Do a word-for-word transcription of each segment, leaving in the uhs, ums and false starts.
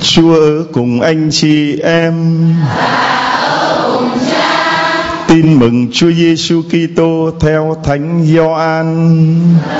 Chúa ở cùng anh chị em. Tin mừng Chúa Giêsu Kitô theo Thánh Gioan.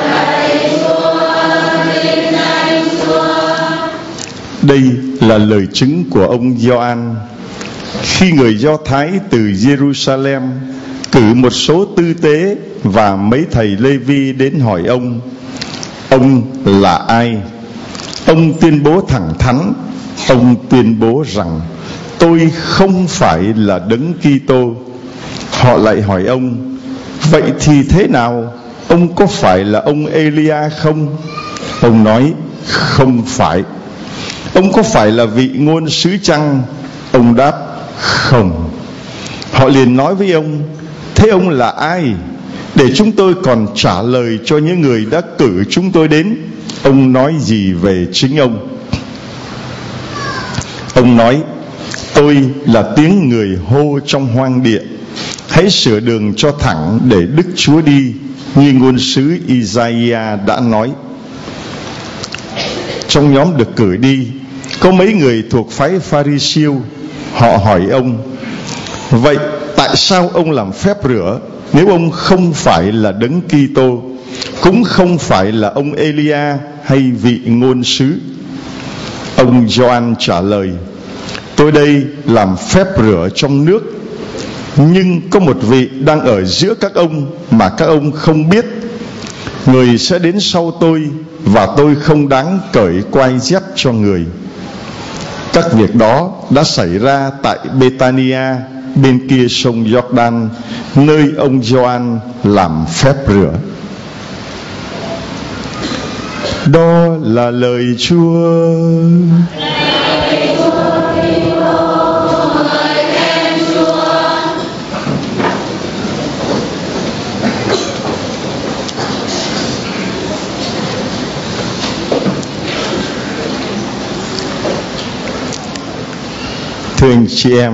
Đây là lời chứng của ông Gioan. Khi người Do Thái từ Jerusalem cử một số tư tế và mấy thầy Lê-vi đến hỏi ông, ông là ai? Ông tuyên bố thẳng thắn, ông tuyên bố rằng tôi không phải là Đấng Kitô. Họ lại hỏi ông, vậy thì thế nào? Ông có phải là ông Elia không? Ông nói, không phải. Ông có phải là vị ngôn sứ chăng? Ông đáp, không. Họ liền nói với ông, thế ông là ai? Để chúng tôi còn trả lời cho những người đã cử chúng tôi đến. Ông nói gì về chính ông? Ông nói, tôi là tiếng người hô trong hoang địa, hãy sửa đường cho thẳng để Đức Chúa đi, như ngôn sứ Isaiah đã nói. Trong nhóm được cử đi có mấy người thuộc phái Pha-ri-siêu. Họ hỏi ông, vậy tại sao ông làm phép rửa nếu ông không phải là Đấng Kitô, cũng không phải là ông Elia hay vị ngôn sứ? Ông Gioan trả lời, tôi đây làm phép rửa trong nước, nhưng có một vị đang ở giữa các ông mà các ông không biết. Người sẽ đến sau tôi, và tôi không đáng cởi quai dép cho người. Các việc đó đã xảy ra tại Bethania, bên kia sông Giô-đan, nơi ông Gioan làm phép rửa. Đó là lời Chúa. Thưa anh chị em,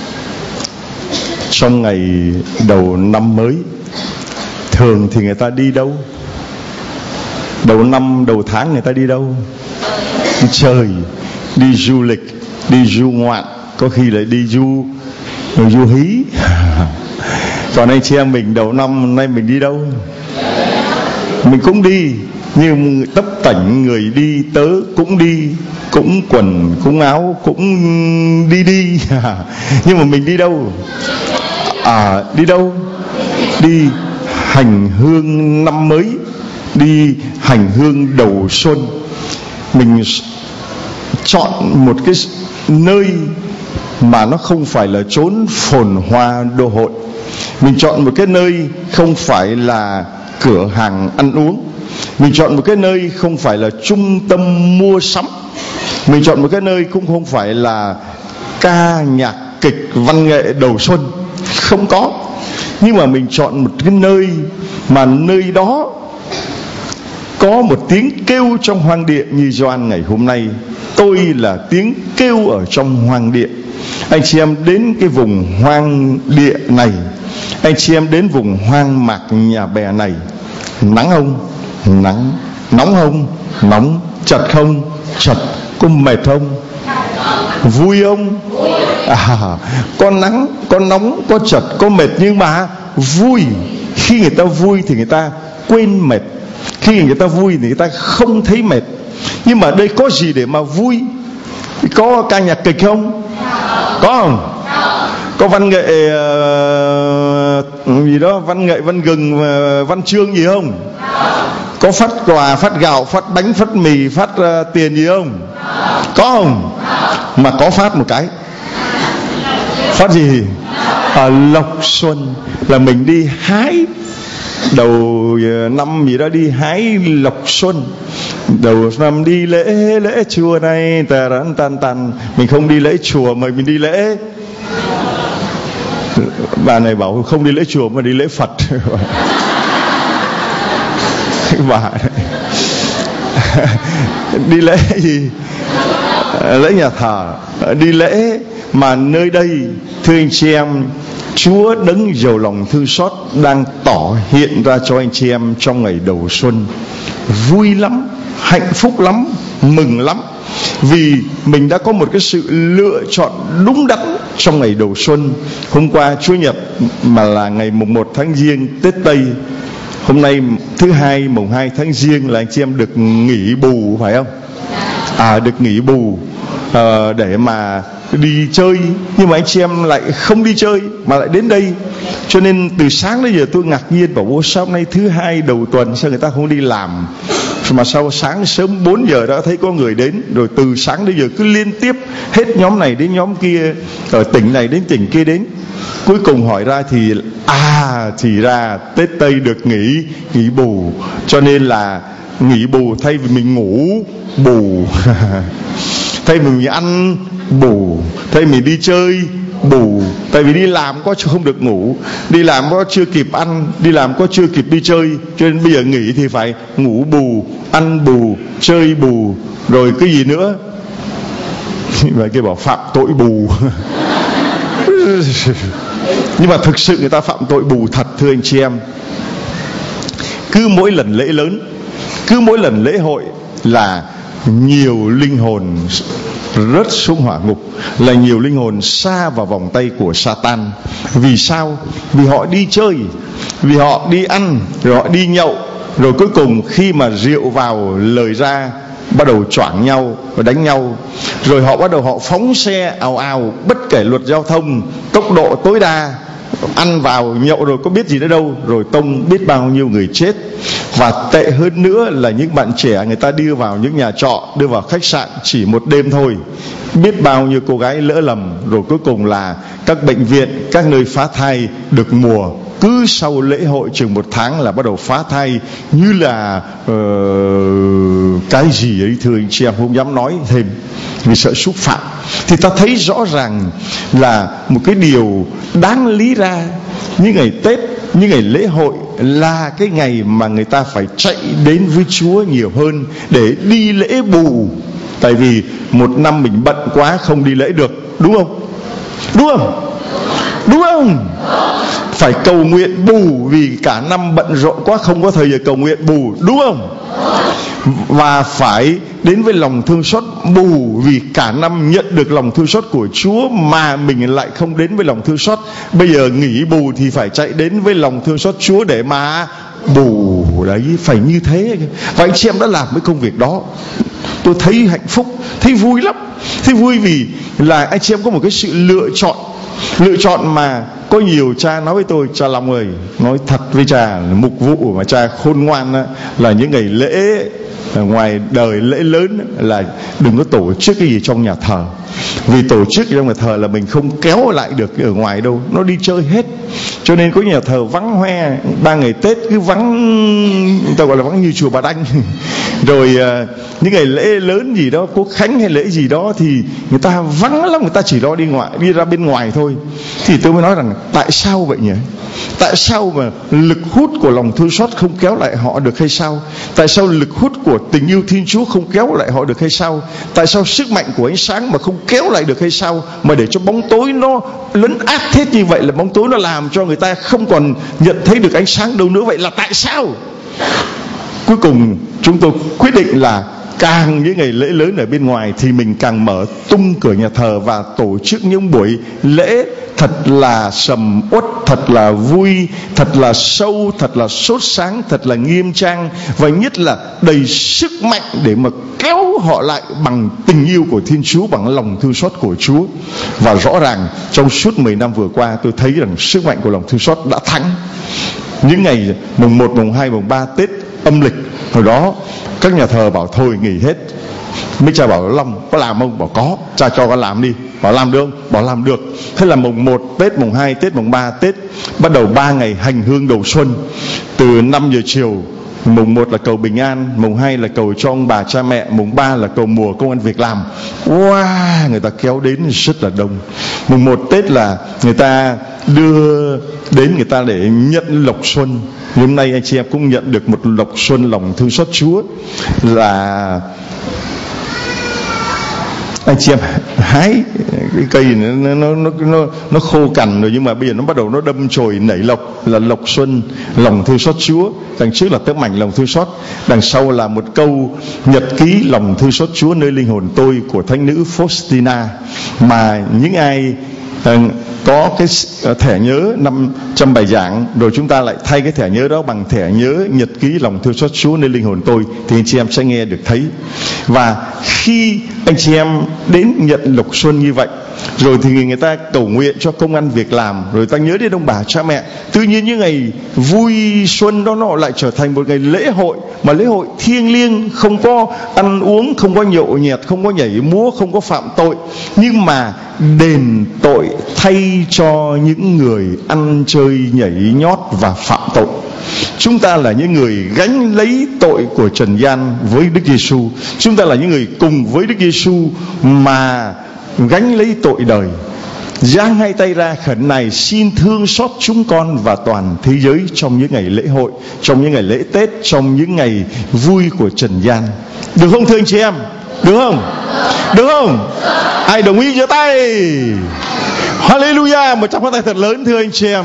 trong ngày đầu năm mới, thường thì người ta đi đâu? Đầu năm, đầu tháng người ta đi đâu? Đi chơi, đi du lịch, đi du ngoạn, có khi lại đi du du hí. Còn anh chị em mình đầu năm nay mình đi đâu? Mình cũng đi, nhưng tấp tảnh người đi, tớ cũng đi, cũng quần, cũng áo, cũng đi đi. Nhưng mà mình đi đâu? À, đi đâu? Đi hành hương năm mới, đi hành hương đầu xuân. Mình chọn một cái nơi mà nó không phải là chốn phồn hoa đô hội. Mình chọn một cái nơi không phải là cửa hàng ăn uống. Mình chọn một cái nơi không phải là trung tâm mua sắm. Mình chọn một cái nơi cũng không phải là ca nhạc kịch văn nghệ đầu xuân. Không có. Nhưng mà mình chọn một cái nơi mà nơi đó có một tiếng kêu trong hoang địa, như Gioan ngày hôm nay. Tôi là tiếng kêu ở trong hoang địa. Anh chị em đến cái vùng hoang địa này, anh chị em đến vùng hoang mạc Nhà Bè này, nắng không? Nắng. Nóng không? Nóng. Chật không? Chật. Có mệt không? Vui không? À, có nắng, có nóng, có chật, có mệt, nhưng mà vui. Khi người ta vui thì người ta quên mệt. Khi người ta vui thì người ta không thấy mệt. Nhưng mà đây có gì để mà vui? Có ca nhạc kịch không? Có không? Có văn nghệ uh, gì đó, văn nghệ, văn gừng, uh, văn chương gì không? Có phát quà, phát gạo, phát bánh, phát mì, phát uh, tiền gì không? Có không? Mà có phát một cái. Phát gì? À, lộc xuân. Là mình đi hái đầu năm gì đó, đi hái lộc xuân. Đầu năm đi lễ lễ chùa này tà rắn tan tan. Mình không đi lễ chùa mà mình đi lễ. Bà này bảo không đi lễ chùa mà đi lễ Phật. Bà này. Đi lễ gì? Lễ nhà thờ. Đi lễ mà nơi đây, thưa anh chị em, Chúa đấng giàu lòng thương xót đang tỏ hiện ra cho anh chị em trong ngày đầu xuân. Vui lắm, hạnh phúc lắm, mừng lắm. vì mình đã có một cái sự lựa chọn đúng đắn trong ngày đầu xuân. Hôm qua Chúa Nhật mà là ngày mùng một tháng Giêng, Tết Tây. Hôm nay thứ hai mùng hai tháng Giêng là anh chị em được nghỉ bù phải không? À, được nghỉ bù à, để mà đi chơi, nhưng mà anh chị em lại không đi chơi mà lại đến đây. Cho nên từ sáng đến giờ tôi ngạc nhiên, bảo bố sao hôm nay thứ hai đầu tuần sao người ta không đi làm, mà sao sáng sớm bốn giờ đã thấy có người đến, rồi từ sáng đến giờ cứ liên tiếp hết nhóm này đến nhóm kia, ở tỉnh này đến tỉnh kia đến. Cuối cùng hỏi ra thì à thì ra Tết Tây được nghỉ nghỉ bù, cho nên là nghỉ bù thay vì mình ngủ bù thay vì mình ăn bù, thay vì mình đi chơi bù. Tại vì đi làm có không được ngủ, đi làm có chưa kịp ăn, đi làm có chưa kịp đi chơi, cho nên bây giờ nghỉ thì phải ngủ bù, ăn bù, chơi bù, rồi cái gì nữa và kia bảo phạm tội bù nhưng mà thực sự người ta phạm tội bù thật, thưa anh chị em. Cứ mỗi lần lễ lớn, cứ mỗi lần lễ hội là nhiều linh hồn rớt xuống hỏa ngục, là nhiều linh hồn sa vào vòng tay của Satan. Vì sao? Vì họ đi chơi, vì họ đi ăn, rồi họ đi nhậu, rồi cuối cùng khi mà rượu vào lời ra bắt đầu choảng nhau và đánh nhau, rồi họ bắt đầu họ phóng xe ào ào bất kể luật giao thông, tốc độ tối đa, ăn vào nhậu rồi có biết gì nữa đâu, rồi tông biết bao nhiêu người chết. Và tệ hơn nữa là những bạn trẻ người ta đưa vào những nhà trọ, đưa vào khách sạn chỉ một đêm thôi, biết bao nhiêu cô gái lỡ lầm, rồi cuối cùng là các bệnh viện, các nơi phá thai được mùa. Cứ sau lễ hội chừng một tháng là bắt đầu phá thai như là uh, cái gì ấy, thưa anh chị em, không dám nói thêm vì sợ xúc phạm. Thì ta thấy rõ ràng là một cái điều đáng lý ra, những ngày Tết, những ngày lễ hội là cái ngày mà người ta phải chạy đến với Chúa nhiều hơn để đi lễ bù. Tại vì một năm mình bận quá không đi lễ được, đúng không? Đúng không? Đúng không? Phải cầu nguyện bù vì cả năm bận rộn quá không có thời giờ cầu nguyện bù, đúng không? Và phải đến với lòng thương xót bù vì cả năm nhận được lòng thương xót của Chúa mà mình lại không đến với lòng thương xót. Bây giờ nghỉ bù thì phải chạy đến với lòng thương xót Chúa để mà bù. Đấy, phải như thế. Và anh chị em đã làm cái công việc đó, tôi thấy hạnh phúc, thấy vui lắm. Thấy vui vì là anh chị em có một cái sự lựa chọn. Lựa chọn mà có nhiều cha nói với tôi: cha Long ơi, nói thật với cha, mục vụ mà cha khôn ngoan á, là những ngày lễ ngoài đời lễ lớn là đừng có tổ chức cái gì trong nhà thờ. Vì tổ chức trong nhà thờ là mình không kéo lại được ở ngoài đâu, nó đi chơi hết. Cho nên có nhà thờ vắng hoe, ba ngày Tết cứ vắng, người ta gọi là vắng như chùa Bà Đanh. Rồi uh, những ngày lễ lớn gì đó, Quốc Khánh hay lễ gì đó thì người ta vắng lắm, người ta chỉ lo đi ngoài, đi ra bên ngoài thôi. Thì tôi mới nói rằng tại sao vậy nhỉ? Tại sao mà lực hút của lòng thương xót không kéo lại họ được hay sao? Tại sao lực hút của tình yêu Thiên Chúa không kéo lại họ được hay sao? Tại sao sức mạnh của ánh sáng mà không kéo lại được hay sao? Mà để cho bóng tối nó lấn át hết như vậy, là bóng tối nó làm cho người ta không còn nhận thấy được ánh sáng đâu nữa. Vậy là tại sao? Cuối cùng chúng tôi quyết định là càng những ngày lễ lớn ở bên ngoài thì mình càng mở tung cửa nhà thờ và tổ chức những buổi lễ thật là sầm uất, thật là vui, thật là sâu, thật là sốt sáng, thật là nghiêm trang, và nhất là đầy sức mạnh để mà kéo họ lại bằng tình yêu của Thiên Chúa, bằng lòng thương xót của Chúa. Và rõ ràng trong suốt mười năm vừa qua tôi thấy rằng sức mạnh của lòng thương xót đã thắng. Những ngày mùng một, mùng hai, mùng ba Tết âm lịch, hồi đó các nhà thờ bảo thôi nghỉ hết. Mấy cha bảo: Long có làm không? Bảo có. Cha cho con làm đi. Bảo làm được không? Bảo làm được. Thế là mùng một Tết, mùng hai Tết, mùng ba Tết, bắt đầu ba ngày hành hương đầu xuân. Từ năm giờ chiều, mùng một là cầu bình an, mùng hai là cầu cho ông bà cha mẹ, mùng ba là cầu mùa công ăn việc làm. Wow, người ta kéo đến rất là đông. Mùng một Tết là người ta đưa đến người ta để nhận lộc xuân. Hôm nay anh chị em cũng nhận được một lộc xuân lòng thương xót Chúa, là anh chị em hái cái cây này, nó, nó nó nó nó khô cằn rồi, nhưng mà bây giờ nó bắt đầu nó đâm chồi nảy lộc, là lộc xuân, lòng thương xót Chúa. Đằng trước là tấm ảnh lòng thương xót, đằng sau là một câu nhật ký lòng thương xót Chúa nơi linh hồn tôi của thánh nữ Faustina, mà những ai uh, có cái thẻ nhớ năm trăm bài giảng rồi chúng ta lại thay cái thẻ nhớ đó bằng thẻ nhớ nhật ký lòng thương xót Chúa nơi linh hồn tôi, thì anh chị em sẽ nghe được thấy. Và khi anh chị em đến nhận lộc xuân như vậy rồi thì người ta cầu nguyện cho công ăn việc làm, rồi ta nhớ đến ông bà cha mẹ. Tự nhiên những ngày vui xuân đó nó lại trở thành một ngày lễ hội, mà lễ hội thiêng liêng, không có ăn uống, không có nhậu nhẹt, không có nhảy múa, không có phạm tội, nhưng mà đền tội thay cho những người ăn chơi nhảy nhót và phạm tội. Chúng ta là những người gánh lấy tội của trần gian với Đức Giêsu. Chúng ta là những người cùng với Đức Giêsu mà gánh lấy tội đời. Giang hai tay ra khẩn này, xin thương xót chúng con và toàn thế giới trong những ngày lễ hội, trong những ngày lễ Tết, trong những ngày vui của trần gian. Được không thưa anh chị em? Được không? Được không? Ai đồng ý giơ tay? Hallelujah! Một tràng pháo tay thật lớn thưa anh chị em.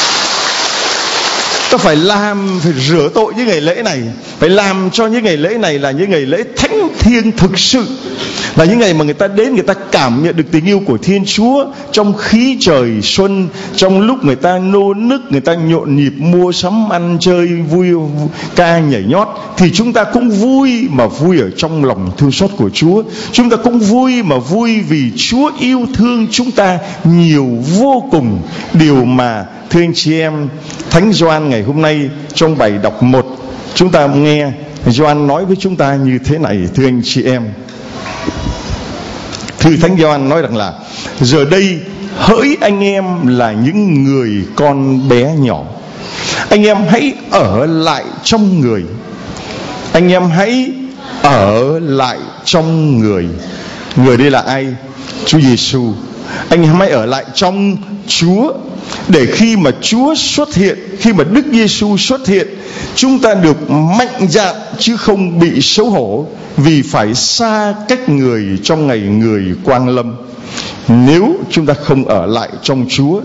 Ta phải làm, phải rửa tội những ngày lễ này, phải làm cho những ngày lễ này là những ngày lễ thánh thiêng thực sự, là những ngày mà người ta đến, người ta cảm nhận được tình yêu của Thiên Chúa trong khí trời xuân, trong lúc người ta nô nức, người ta nhộn nhịp mua sắm, ăn chơi, vui, vui ca nhảy nhót, thì chúng ta cũng vui mà vui ở trong lòng thương xót của Chúa. Chúng ta cũng vui mà vui vì Chúa yêu thương chúng ta nhiều vô cùng. Điều mà thưa anh chị em, Thánh Gioan ngày hôm nay trong bài đọc một, chúng ta nghe Gioan nói với chúng ta như thế này thưa anh chị em. Thư Thánh Gioan nói rằng là: giờ đây hỡi anh em là những người con bé nhỏ, anh em hãy ở lại trong người. Anh em hãy ở lại trong người. Người đây là ai? Chúa Giêsu. Anh em hãy ở lại trong Chúa, để khi mà Chúa xuất hiện, khi mà Đức Giêsu xuất hiện, chúng ta được mạnh dạn chứ không bị xấu hổ, vì phải xa cách người trong ngày người quang lâm. Nếu chúng ta không ở lại trong Chúa,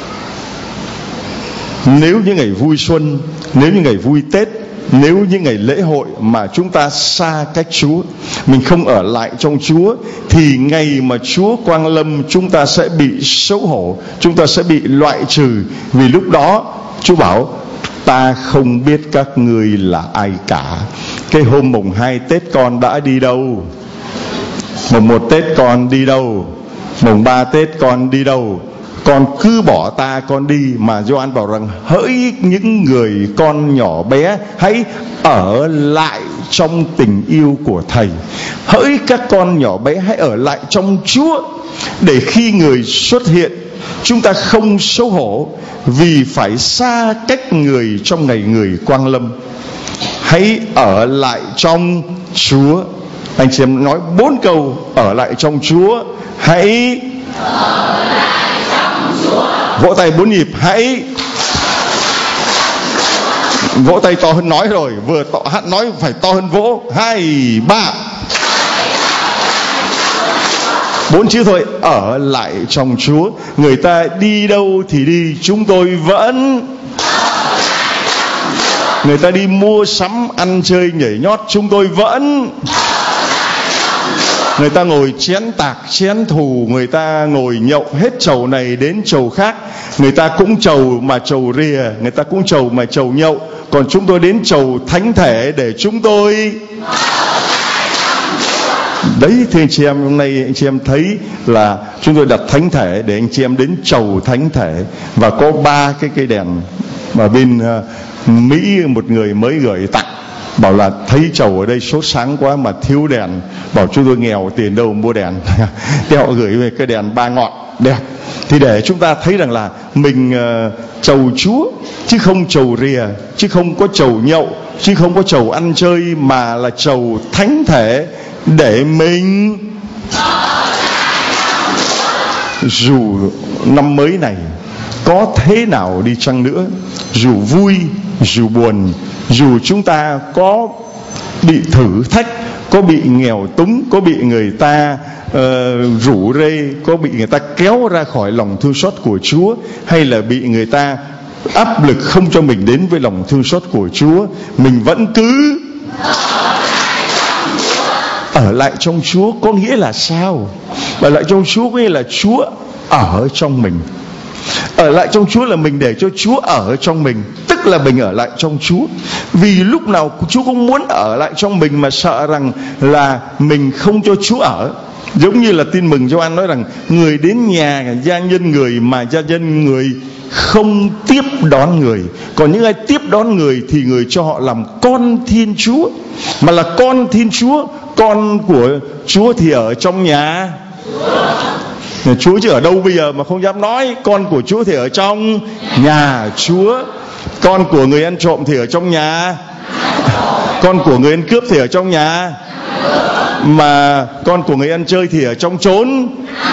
nếu những ngày vui xuân, nếu những ngày vui Tết, nếu những ngày lễ hội mà chúng ta xa cách Chúa, mình không ở lại trong Chúa, thì ngày mà Chúa quang lâm chúng ta sẽ bị xấu hổ, chúng ta sẽ bị loại trừ. Vì lúc đó Chúa bảo: ta không biết các ngươi là ai cả. Cái hôm mùng hai Tết con đã đi đâu? Mùng một Tết con đi đâu? Mùng ba Tết con đi đâu? Con cứ bỏ ta con đi. Mà Gioan bảo rằng: hỡi những người con nhỏ bé, hãy ở lại trong tình yêu của Thầy. Hỡi các con nhỏ bé, hãy ở lại trong Chúa, để khi người xuất hiện chúng ta không xấu hổ, vì phải xa cách người trong ngày người quang lâm. Hãy ở lại trong Chúa. Anh chị em nói bốn câu ở lại trong Chúa. Hãy ở lại trong Chúa. Vỗ tay bốn nhịp. Hãy vỗ tay to hơn nói rồi, vừa to, hát nói phải to hơn vỗ. Hai ba bốn chữ thôi. Ở lại trong Chúa. Người ta đi đâu thì đi, chúng tôi vẫn. Người ta đi mua sắm, ăn chơi, nhảy nhót, chúng tôi vẫn. Người ta ngồi chén tạc, chén thù, người ta ngồi nhậu hết chầu này đến chầu khác. Người ta cũng chầu mà chầu rìa, người ta cũng chầu mà chầu nhậu. Còn chúng tôi đến chầu thánh thể để chúng tôi. Đấy thưa anh chị em, hôm nay anh chị em thấy là chúng tôi đặt thánh thể để anh chị em đến chầu thánh thể. Và có ba cái cây đèn mà bên uh, Mỹ một người mới gửi tặng, bảo là thấy chầu ở đây sốt sáng quá mà thiếu đèn, bảo chúng tôi nghèo tiền đâu mua đèn. Thì họ gửi về cái đèn ba ngọn đẹp. Thì để chúng ta thấy rằng là mình uh, chầu Chúa chứ không chầu rìa, chứ không có chầu nhậu, chứ không có chầu ăn chơi, mà là chầu thánh thể để mình. Dù năm mới này có thế nào đi chăng nữa, dù vui, dù buồn, dù chúng ta có bị thử thách, có bị nghèo túng, có bị người ta uh, rủ rê, có bị người ta kéo ra khỏi lòng thương xót của Chúa, hay là bị người ta áp lực không cho mình đến với lòng thương xót của Chúa, mình vẫn cứ ở lại trong Chúa. Có nghĩa là sao? Ở lại trong Chúa có nghĩa là Chúa ở trong mình. Ở lại trong Chúa là mình để cho Chúa ở trong mình, tức là mình ở lại trong Chúa. Vì lúc nào Chúa cũng muốn ở lại trong mình, mà sợ rằng là mình không cho Chúa ở. Giống như là tin mừng Gioan nói rằng người đến nhà gia nhân người mà gia nhân người không tiếp đón người, còn những ai tiếp đón người thì người cho họ làm con Thiên Chúa. Mà là con Thiên Chúa, con của Chúa thì ở trong nhà Chúa, chứ ở đâu bây giờ mà không dám nói. Con của Chúa thì ở trong nhà Chúa. Con của người ăn trộm thì ở trong nhà, con của người ăn cướp thì ở trong nhà, mà con của người ăn chơi thì ở trong chốn.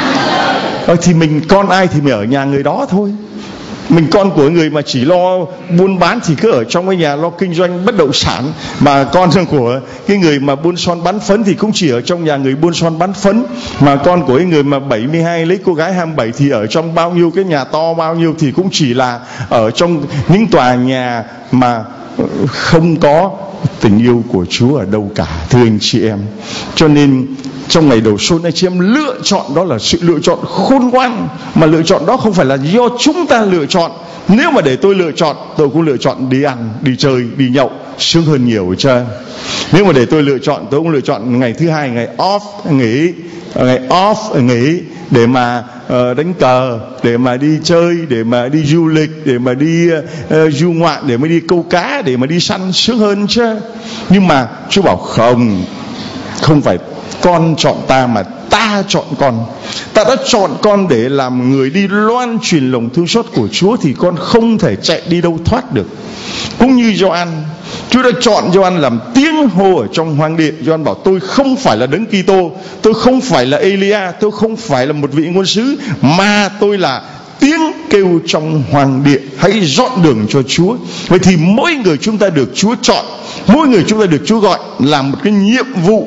Ờ, thì mình con ai thì mình ở nhà người đó thôi. Mình con của người mà chỉ lo buôn bán thì cứ ở trong cái nhà lo kinh doanh bất động sản. Mà con của cái người mà buôn son bán phấn thì cũng chỉ ở trong nhà người buôn son bán phấn. Mà con của cái người mà bảy mươi hai lấy cô gái hai mươi bảy thì ở trong bao nhiêu cái nhà to bao nhiêu thì cũng chỉ là ở trong những tòa nhà mà không có tình yêu của Chúa ở đâu cả, thưa anh chị em. Cho nên trong ngày đầu xuân, anh chị em lựa chọn đó là sự lựa chọn khôn ngoan. Mà lựa chọn đó không phải là do chúng ta lựa chọn. Nếu mà để tôi lựa chọn, tôi cũng lựa chọn đi ăn, đi chơi, đi nhậu, sướng hơn nhiều chứ. Nếu mà để tôi lựa chọn, tôi cũng lựa chọn ngày thứ hai, ngày off, nghỉ, ngày off, nghỉ để mà uh, đánh cờ, để mà đi chơi, để mà đi du lịch, để mà đi uh, du ngoạn, để mà đi câu cá, để mà đi săn, sướng hơn chứ. Nhưng mà Chúa bảo không, không phải con chọn ta mà ta chọn con. Ta đã chọn con để làm người đi loan truyền lòng thương xót của Chúa, thì con không thể chạy đi đâu thoát được. Cũng như Gioan, Chúa đã chọn Gioan làm tiếng hô ở trong hoang địa. Gioan bảo tôi không phải là Đấng Kitô, tôi không phải là Elia, tôi không phải là một vị ngôn sứ, mà tôi là tiếng kêu trong hoang địa, hãy dọn đường cho Chúa. Vậy thì mỗi người chúng ta được Chúa chọn, mỗi người chúng ta được Chúa gọi làm một cái nhiệm vụ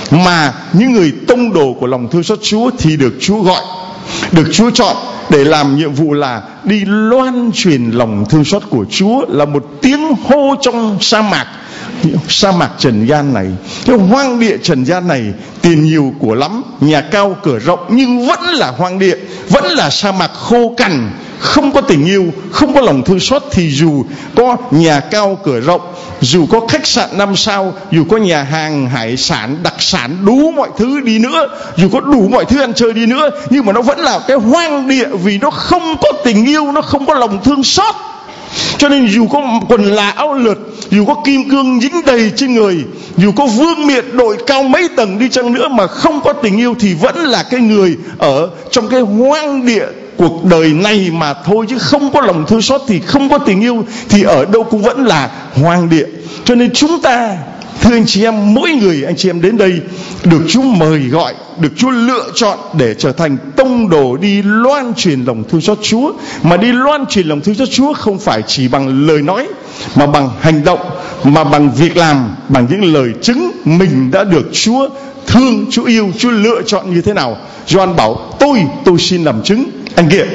mà những người tông đồ của lòng thương xót Chúa thì được Chúa gọi, được Chúa chọn để làm nhiệm vụ là đi loan truyền lòng thương xót của Chúa, là một tiếng hô trong sa mạc. Sa mạc trần gian này, cái hoang địa trần gian này, tiền nhiều của lắm, nhà cao cửa rộng, nhưng vẫn là hoang địa, vẫn là sa mạc khô cằn, không có tình yêu, không có lòng thương xót. Thì dù có nhà cao cửa rộng, dù có khách sạn năm sao, dù có nhà hàng hải sản đặc sản đủ mọi thứ đi nữa, dù có đủ mọi thứ ăn chơi đi nữa, nhưng mà nó vẫn là cái hoang địa, vì nó không có tình yêu, nó không có lòng thương xót. Cho nên dù có quần là áo lượt, dù có kim cương dính đầy trên người, dù có vương miện đội cao mấy tầng đi chăng nữa, mà không có tình yêu thì vẫn là cái người ở trong cái hoang địa cuộc đời này mà thôi. Chứ không có lòng thương xót thì không có tình yêu thì ở đâu cũng vẫn là hoang địa. Cho nên chúng ta, thưa anh chị em, mỗi người anh chị em đến đây được Chúa mời gọi, được Chúa lựa chọn để trở thành tông đồ đi loan truyền lòng thương xót Chúa. Mà đi loan truyền lòng thương xót Chúa không phải chỉ bằng lời nói, mà bằng hành động, mà bằng việc làm, bằng những lời chứng mình đã được Chúa thương, Chúa yêu, Chúa lựa chọn như thế nào. Gioan bảo tôi, tôi xin làm chứng. Anh kia,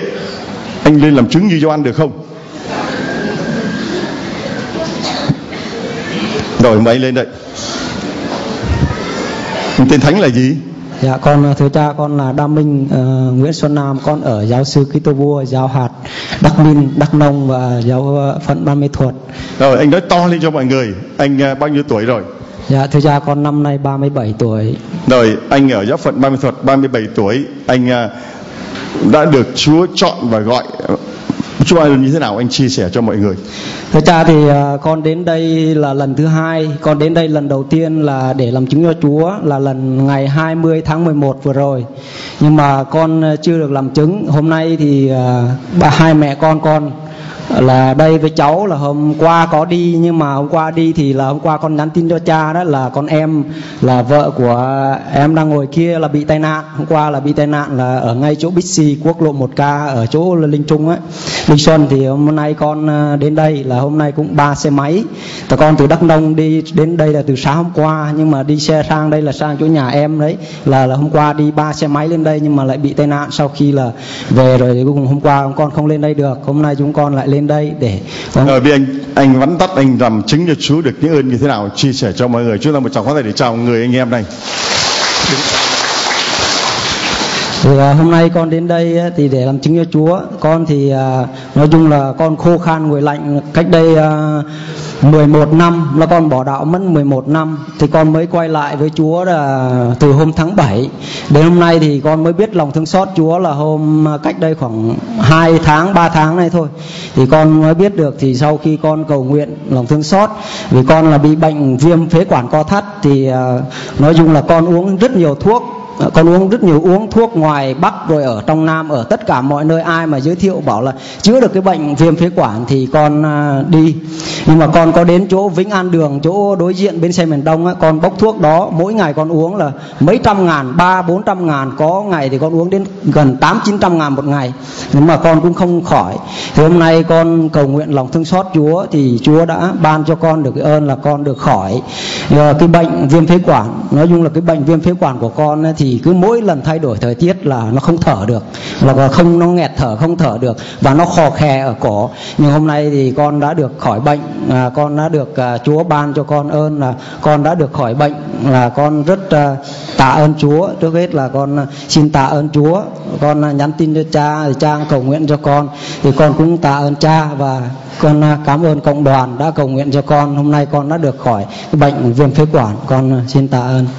anh lên làm chứng như Gioan được không? Rồi mày lên đây. Tên thánh là gì? Dạ con thưa cha, con là Đam Minh uh, Nguyễn Xuân Nam, con ở giáo sư Kitô Vua, giáo hạt Đắc Minh, Đắk Nông và giáo phận Ban Mê Thuột. Rồi anh nói to lên cho mọi người. Anh uh, bao nhiêu tuổi rồi? Dạ thưa cha, con năm nay ba mươi bảy tuổi. Rồi anh ở giáo phận Ban Mê Thuột, ba mươi bảy tuổi. Anh uh, đã được Chúa chọn và gọi. Chúa như thế nào anh chia sẻ cho mọi người. Thưa cha thì uh, con đến đây là lần thứ hai. Con đến đây lần đầu tiên là để làm chứng cho Chúa là lần ngày hai mươi tháng mười một vừa rồi. Nhưng mà con chưa được làm chứng. Hôm nay thì uh, bà hai mẹ con con là đây với cháu là hôm qua có đi, nhưng mà hôm qua đi thì là hôm qua con nhắn tin cho cha đó là con em là vợ của em đang ngồi kia là bị tai nạn. Hôm qua là bị tai nạn là ở ngay chỗ Bixi quốc lộ một K ở chỗ Linh Trung ấy, Linh Xuân. Thì hôm nay con đến đây là hôm nay cũng ba xe máy. Tại con từ Đắk Nông đi đến đây là từ sáng hôm qua, nhưng mà đi xe sang đây là sang chỗ nhà em đấy, là là hôm qua đi ba xe máy lên đây nhưng mà lại bị tai nạn. Sau khi là về rồi thì cuối cùng hôm qua con không lên đây được, hôm nay chúng con lại lên đây để con... Ờ, vì anh anh vắn tắt anh làm chứng cho Chúa được những ơn như thế nào, chia sẻ cho mọi người. Chúng ta một tràng pháo tay để chào người anh em này. Thì uh, hôm nay con đến đây uh, thì để làm chứng cho Chúa. Con thì uh, nói chung là con khô khan nguội lạnh. Cách đây uh, mười một năm là con bỏ đạo mất mười một năm, thì con mới quay lại với Chúa là từ hôm tháng bảy đến hôm nay. Thì con mới biết lòng thương xót Chúa là hôm uh, cách đây khoảng hai tháng ba tháng này thôi, thì con mới biết được. Thì sau khi con cầu nguyện lòng thương xót, vì con là bị bệnh viêm phế quản co thắt, thì uh, nói chung là con uống rất nhiều thuốc. Con uống rất nhiều uống thuốc ngoài Bắc rồi ở trong Nam, ở tất cả mọi nơi ai mà giới thiệu bảo là chữa được cái bệnh viêm phế quản thì con uh, đi. Nhưng mà con có đến chỗ Vĩnh An Đường, chỗ đối diện bến xe miền Đông á, con bốc thuốc đó mỗi ngày con uống là mấy trăm ngàn, ba bốn trăm ngàn, có ngày thì con uống đến gần tám chín trăm ngàn một ngày, nhưng mà con cũng không khỏi. Thì hôm nay con cầu nguyện lòng thương xót Chúa, thì Chúa đã ban cho con được cái ơn là con được khỏi cái bệnh viêm phế quản. Nói chung là cái bệnh viêm phế quản của con ấy, thì cứ mỗi lần thay đổi thời tiết là nó không thở được, là không, nó nghẹt thở không thở được và nó khò khè ở cổ. Nhưng hôm nay thì con đã được khỏi bệnh, à, con đã được à, Chúa ban cho con ơn là con đã được khỏi bệnh, là con rất à, tạ ơn Chúa. Trước hết là con à, xin tạ ơn Chúa. Con à, nhắn tin cho cha thì cha cầu nguyện cho con, thì con cũng tạ ơn cha, và con à, cảm ơn cộng đoàn đã cầu nguyện cho con. Hôm nay con đã được khỏi cái bệnh viêm phế quản, con à, xin tạ ơn.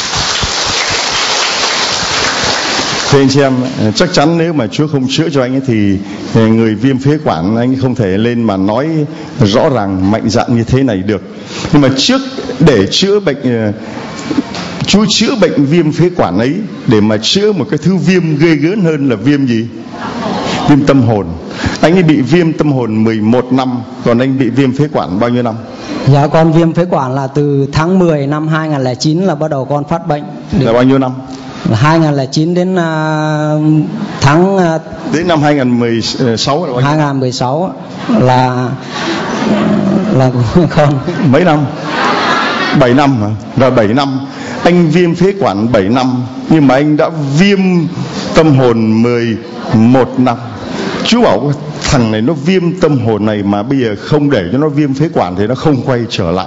Thưa anh chị em, chắc chắn nếu mà Chúa không chữa cho anh ấy thì người viêm phế quản anh không thể lên mà nói rõ ràng mạnh dạn như thế này được. Nhưng mà trước để chữa bệnh, Chúa chữa bệnh viêm phế quản ấy để mà chữa một cái thứ viêm ghê gớm hơn là viêm gì? Viêm tâm hồn. Anh ấy bị viêm tâm hồn mười một năm, còn anh bị viêm phế quản bao nhiêu năm? Dạ con viêm phế quản là từ tháng mười năm hai nghìn không trăm lẻ chín là bắt đầu con phát bệnh. Là bao nhiêu năm? hai nghìn không trăm lẻ chín đến uh, tháng uh, đến năm hai nghìn không trăm mười sáu là hai nghìn không trăm mười sáu là là con mấy năm? bảy năm hả? Rồi bảy năm. Anh viêm phế quản bảy năm, nhưng mà anh đã viêm tâm hồn mười một năm. Chú bảo thằng này nó viêm tâm hồn này mà bây giờ không để cho nó viêm phế quản thì nó không quay trở lại.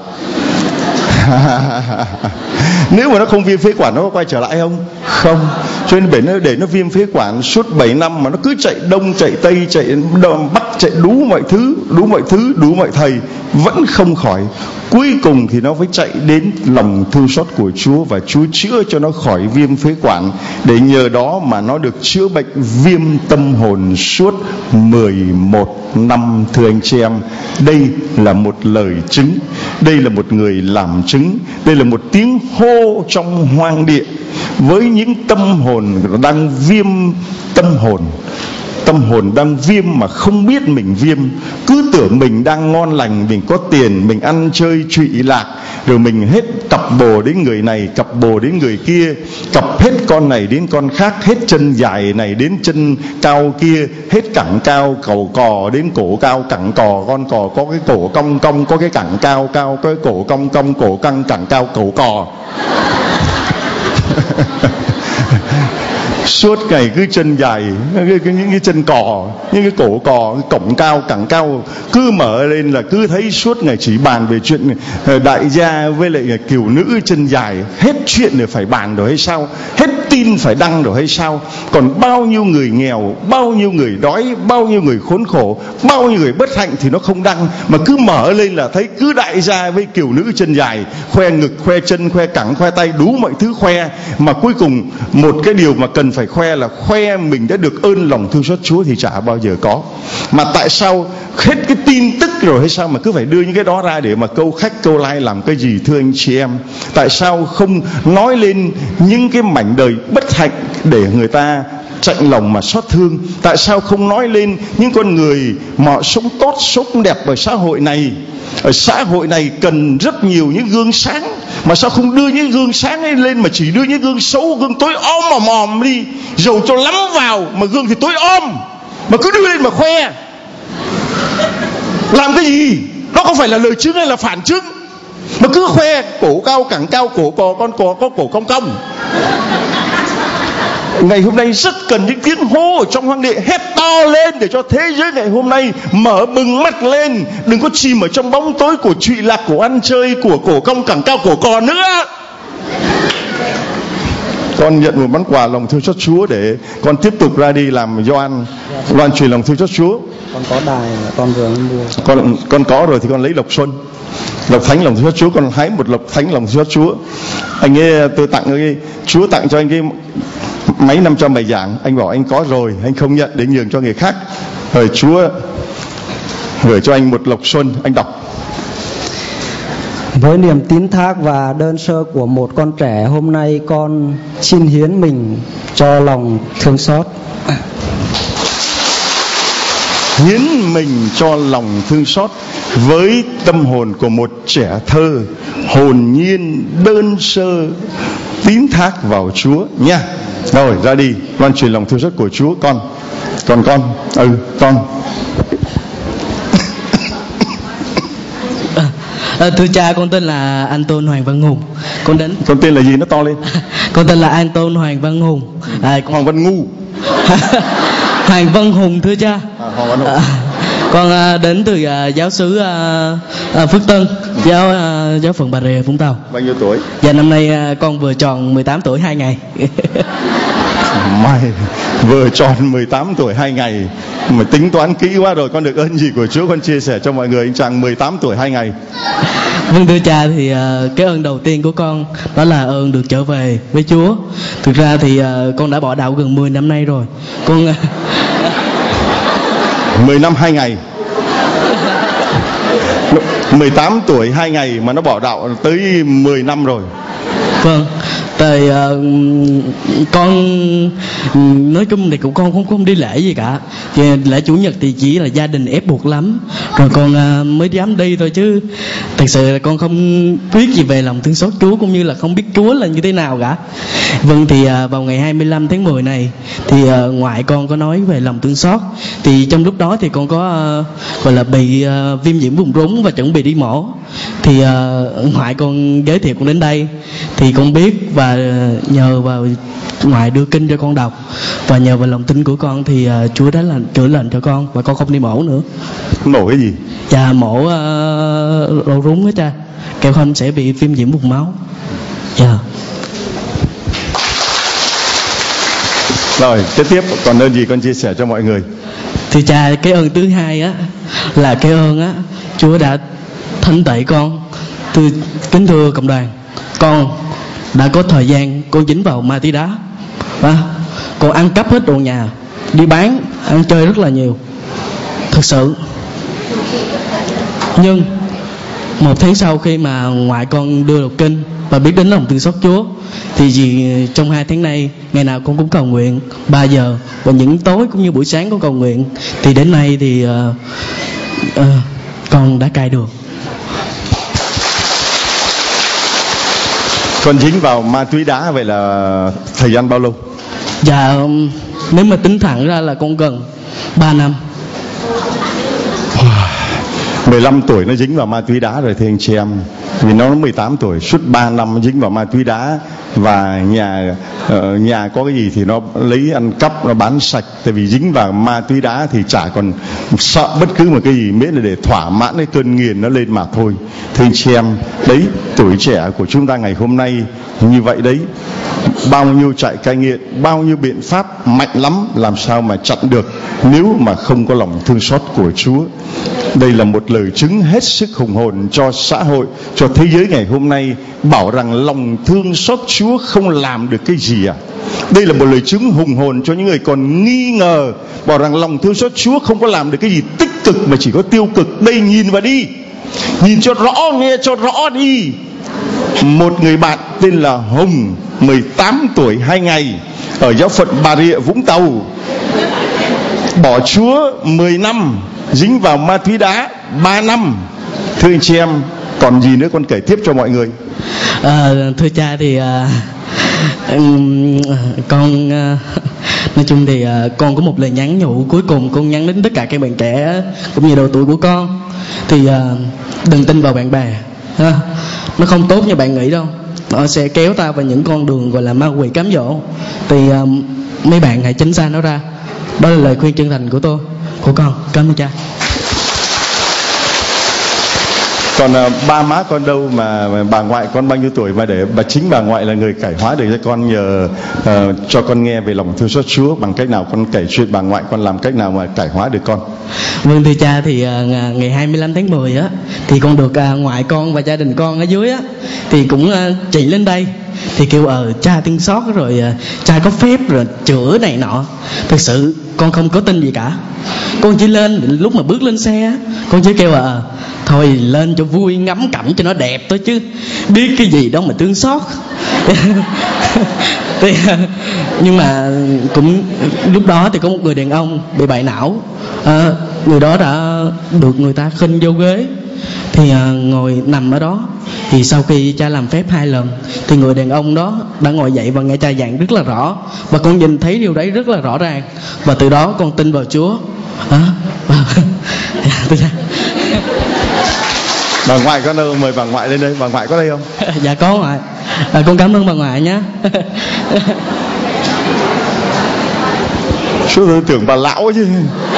Nếu mà nó không viêm phế quản nó có quay trở lại không? Không. Cho nên để nó, để nó viêm phế quản suốt bảy năm mà nó cứ chạy đông chạy tây, chạy đông, bắc, chạy đủ mọi thứ, đủ mọi thứ, đủ mọi thầy vẫn không khỏi. Cuối cùng thì nó phải chạy đến lòng thương xót của Chúa, và Chúa chữa cho nó khỏi viêm phế quản, để nhờ đó mà nó được chữa bệnh viêm tâm hồn suốt mười một năm. Thưa anh chị em, đây là một lời chứng, đây là một người làm chứng, đây là một tiếng hô trong hoang địa với những tâm hồn đang viêm tâm hồn. Tâm hồn đang viêm mà không biết mình viêm, cứ tưởng mình đang ngon lành, mình có tiền, mình ăn chơi trụy lạc, rồi mình hết cặp bồ đến người này, cặp bồ đến người kia, cặp hết con này đến con khác, hết chân dài này đến chân cao kia, hết cẳng cao cầu cò đến cổ cao cẳng cò, con cò có cái cổ cong cong, có cái cẳng cao cao, có cái cổ cong cong, cổ căng cẳng cao, cổ cò. Suốt ngày cứ chân dài, cái, cái, những cái chân cò, những cái cổ cò, cái cổng cao, cẳng cao, cứ mở lên là cứ thấy suốt ngày chỉ bàn về chuyện đại gia với lại kiều nữ chân dài. Hết chuyện rồi phải bàn rồi hay sao? Hết tin phải đăng rồi hay sao? Còn bao nhiêu người nghèo, bao nhiêu người đói, bao nhiêu người khốn khổ, bao nhiêu người bất hạnh thì nó không đăng, mà cứ mở lên là thấy cứ đại gia với kiều nữ chân dài, khoe ngực, khoe chân, khoe cẳng, khoe tay, đủ mọi thứ khoe. Mà cuối cùng một cái điều mà cần phải khoe là khoe mình đã được ơn lòng thương xót Chúa thì chả bao giờ có. Mà tại sao hết cái tin tức rồi hay sao mà cứ phải đưa những cái đó ra để mà câu khách câu like làm cái gì? Thưa anh chị em, tại sao không nói lên những cái mảnh đời bất hạnh để người ta chạnh lòng mà xót thương? Tại sao không nói lên những con người mà họ sống tốt, sống đẹp ở xã hội này? Ở xã hội này cần rất nhiều những gương sáng, mà sao không đưa những gương sáng ấy lên mà chỉ đưa những gương xấu, gương tối om mà mòm đi, dầu cho lắm vào mà gương thì tối om, mà cứ đưa lên mà khoe. Làm cái gì? Nó không phải là lời chứng hay là phản chứng, mà cứ khoe cổ cao cẳng cao, cổ cò con cò có cổ cong cong. Ngày hôm nay rất cần những tiếng hô ở trong hoang địa, hét to lên để cho thế giới ngày hôm nay mở bừng mắt lên, đừng có chìm ở trong bóng tối của trụy lạc, của ăn chơi, của cổ cong cẳng cao cổ cò nữa. Con nhận một món quà lòng thương xót Chúa để con tiếp tục ra đi làm Gioan loan truyền lòng thương xót Chúa. Con có đài con vừa mua. Con con có rồi thì con lấy lộc xuân, lộc thánh lòng thương xót Chúa, con hái một lộc thánh lòng thương xót Chúa. Anh ấy tôi tặng cái Chúa tặng cho anh cái máy năm trăm bài giảng, anh bảo anh có rồi, anh không nhận để nhường cho người khác. Rồi Chúa gửi cho anh một lộc xuân, anh đọc. Với niềm tín thác và đơn sơ của một con trẻ, hôm nay con xin hiến mình cho lòng thương xót. Hiến mình cho lòng thương xót với tâm hồn của một trẻ thơ hồn nhiên, đơn sơ, tín thác vào Chúa nha. Rồi ra đi loan truyền lòng thương xót của Chúa. Con Còn con Ừ con À, thưa cha, con tên là Anton Hoàng Văn Hùng. Con đến. Con tên là gì? Nó to lên. Con tên là Anton Hoàng Văn Hùng. À, Hoàng Văn Ngu. Hoàng Văn Hùng thưa cha. À, Hoàng Văn Hùng. À, con à, đến từ à, giáo xứ à, à, Phước Tân, giáo à, giáo phận Bà Rịa, Vũng Tàu. Bao nhiêu tuổi? Dạ năm nay à, con vừa tròn mười tám tuổi hai ngày. Mai vừa tròn mười tám tuổi hai ngày mà tính toán kỹ quá rồi. Con được ơn gì của Chúa con chia sẻ cho mọi người? Anh chàng mười tám tuổi hai ngày. Vâng thưa cha, thì uh, cái ơn đầu tiên của con đó là ơn được trở về với Chúa. Thực ra thì uh, con đã bỏ đạo gần mười năm nay rồi. Con uh... mười năm hai ngày. mười tám tuổi hai ngày mà nó bỏ đạo tới mười năm rồi. Vâng. Tại uh, con nói chung thì cũng con không không đi lễ gì cả. Thì lễ chủ nhật thì chỉ là gia đình ép buộc lắm, rồi con uh, mới dám đi thôi, chứ thật sự là con không biết gì về lòng thương xót Chúa, cũng như là không biết Chúa là như thế nào cả. Vâng thì uh, vào ngày hai mươi lăm tháng mười này thì uh, ngoại con có nói về lòng thương xót. Thì trong lúc đó thì con có uh, gọi là bị uh, viêm nhiễm vùng rốn và chuẩn bị đi mổ. Thì uh, ngoại con giới thiệu con đến đây, thì con biết và nhờ vào ngoại đưa kinh cho con đọc, và nhờ vào lòng tin của con thì uh, Chúa đã là chữa lành cho con, và con không đi mổ nữa. Mổ cái gì? Dạ mổ uh, rau rúng hết cha, kẻo không sẽ bị viêm nhiễm vùng máu. Dạ. Yeah. Rồi tiếp tiếp còn ơn gì con chia sẻ cho mọi người? Thì cha, cái ơn thứ hai á là cái ơn á Chúa đã thánh tẩy con. Thưa kính thưa cộng đoàn, con đã có thời gian con dính vào ma túy đá, à, con ăn cắp hết đồ nhà, đi bán, ăn chơi rất là nhiều, thực sự. Nhưng một tháng sau khi mà ngoại con đưa đọc kinh và biết đến lòng thương xót Chúa, thì vì trong hai tháng nay ngày nào con cũng cầu nguyện ba giờ, và những tối cũng như buổi sáng con cầu nguyện, thì đến nay thì uh, uh, con đã cai được. Con dính vào ma túy đá vậy là thời gian bao lâu? Dạ nếu mà tính thẳng ra là con gần ba năm. mười lăm tuổi nó dính vào ma túy đá rồi thưa anh chị em. Vì nó mười tám tuổi, suốt ba năm nó dính vào ma túy đá. Và nhà uh, nhà có cái gì thì nó lấy ăn cắp, nó bán sạch. Tại vì dính vào ma túy đá thì chả còn sợ bất cứ một cái gì, miễn là để thỏa mãn cái cơn nghiền nó lên mà thôi. Thưa anh chị em, đấy, tuổi trẻ của chúng ta ngày hôm nay như vậy đấy. Bao nhiêu trại cai nghiện, bao nhiêu biện pháp mạnh lắm, làm sao mà chặn được nếu mà không có lòng thương xót của Chúa. Đây là một lời chứng hết sức hùng hồn cho xã hội, cho thế giới ngày hôm nay, bảo rằng lòng thương xót Chúa không làm được cái gì à. Đây là một lời chứng hùng hồn cho những người còn nghi ngờ, bảo rằng lòng thương xót Chúa không có làm được cái gì tích cực mà chỉ có tiêu cực. Đây nhìn vào đi, nhìn cho rõ, nghe cho rõ đi. một người bạn tên là Hùng, mười tám tuổi hai ngày, ở giáo phận Bà Rịa Vũng Tàu, bỏ Chúa mười năm, dính vào ma túy đá ba năm. Thưa anh chị em, còn gì nữa con kể tiếp cho mọi người? À, thưa cha thì à, um, con à, nói chung thì à, con có một lời nhắn nhủ cuối cùng con nhắn đến tất cả các bạn trẻ cũng như độ tuổi của con. Thì à, đừng tin vào bạn bè ha. Nó không tốt như bạn nghĩ đâu, nó sẽ kéo ta vào những con đường gọi là ma quỷ cám dỗ. Thì à, mấy bạn hãy tránh xa nó ra. Đó là lời khuyên chân thành của tôi, của con. Cảm ơn cha. Còn uh, ba má con đâu mà, mà bà ngoại con bao nhiêu tuổi mà để bà chính bà ngoại là người cải hóa được cho con, nhờ uh, cho con nghe về lòng thương xót Chúa bằng cách nào, con kể chuyện bà ngoại con làm cách nào mà cải hóa được con. Vâng thưa cha, thì uh, ngày hai mươi lăm tháng mười á thì con được uh, ngoại con và gia đình con ở dưới á thì cũng uh, chỉ lên đây thì kêu ờ cha thương xót rồi uh, cha có phép rồi chữa này nọ. Thực sự con không có tin gì cả. Con chỉ lên, lúc mà bước lên xe con chỉ kêu ờ à, thôi lên cho vui, ngắm cảnh cho nó đẹp thôi chứ biết cái gì đâu mà thương xót. Thì, nhưng mà cũng lúc đó thì có một người đàn ông bị bại não, à, người đó đã được người ta khinh vô ghế thì à, ngồi nằm ở đó. Thì sau khi cha làm phép hai lần thì người đàn ông đó đã ngồi dậy và nghe cha giảng rất là rõ, và con nhìn thấy điều đấy rất là rõ ràng, và từ đó con tin vào Chúa. À, bà ngoại con đâu, mời bà ngoại lên đây. Bà ngoại có đây không? Dạ có ngoại. À, con cảm ơn bà ngoại nhé. Chúa tôi tưởng bà lão chứ.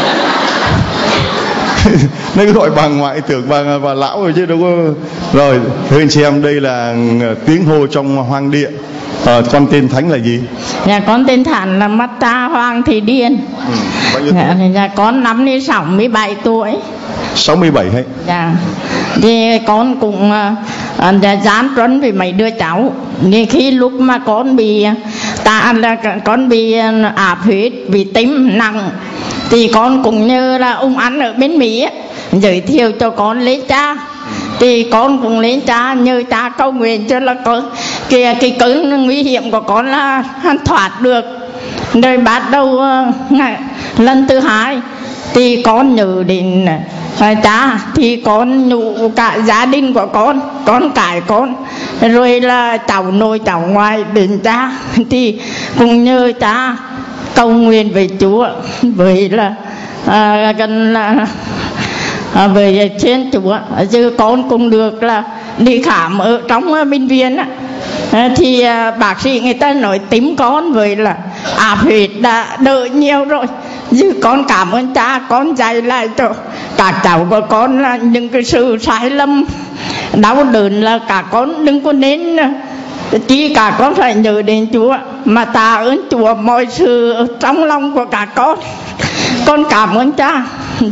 Nếu cứ gọi bà ngoại tưởng bà, bà lão rồi chứ đâu có. Rồi thưa anh chị em, đây là tiếng hô trong hoang địa. À, con tên thánh là gì? Nhà con tên thánh là Mata Hoàng Thị Điền. Ừ, bao nhiêu nhà, tuổi? nhà con năm nay sáu mươi bảy tuổi. sáu mươi bảy hay? Dạ. Thì con cũng uh, gián truân với mấy đứa cháu. Thì khi lúc mà con bị ta là con bị áp huyết, bị tím nặng, thì con cũng như là ông anh ở bên Mỹ ấy, giới thiệu cho con lấy cha. Thì con cũng lên cha, nhờ cha cầu nguyện cho là con cái cái cơn nguy hiểm của con là thoát được. Rồi bắt đầu uh, lần thứ hai thì con nhớ đến uh, cha, thì con nhủ cả gia đình của con, con cái con, rồi là cháu nội cháu ngoại đến cha, thì cũng nhờ cha cầu nguyện với Chúa, với là uh, gần là À, về trên Chúa, chứ con cũng được là đi khám ở trong bệnh viện á. À, thì à, bác sĩ người ta nói tím con với là áp huyết đã đỡ nhiều rồi. Chứ con cảm ơn cha, con dạy lại cho các cháu của con là những cái sự sai lầm đau đớn là cả con đừng có nên chỉ cả con phải nhớ đến Chúa mà tạ ơn Chúa mọi sự trong lòng của cả con. Con cảm ơn cha.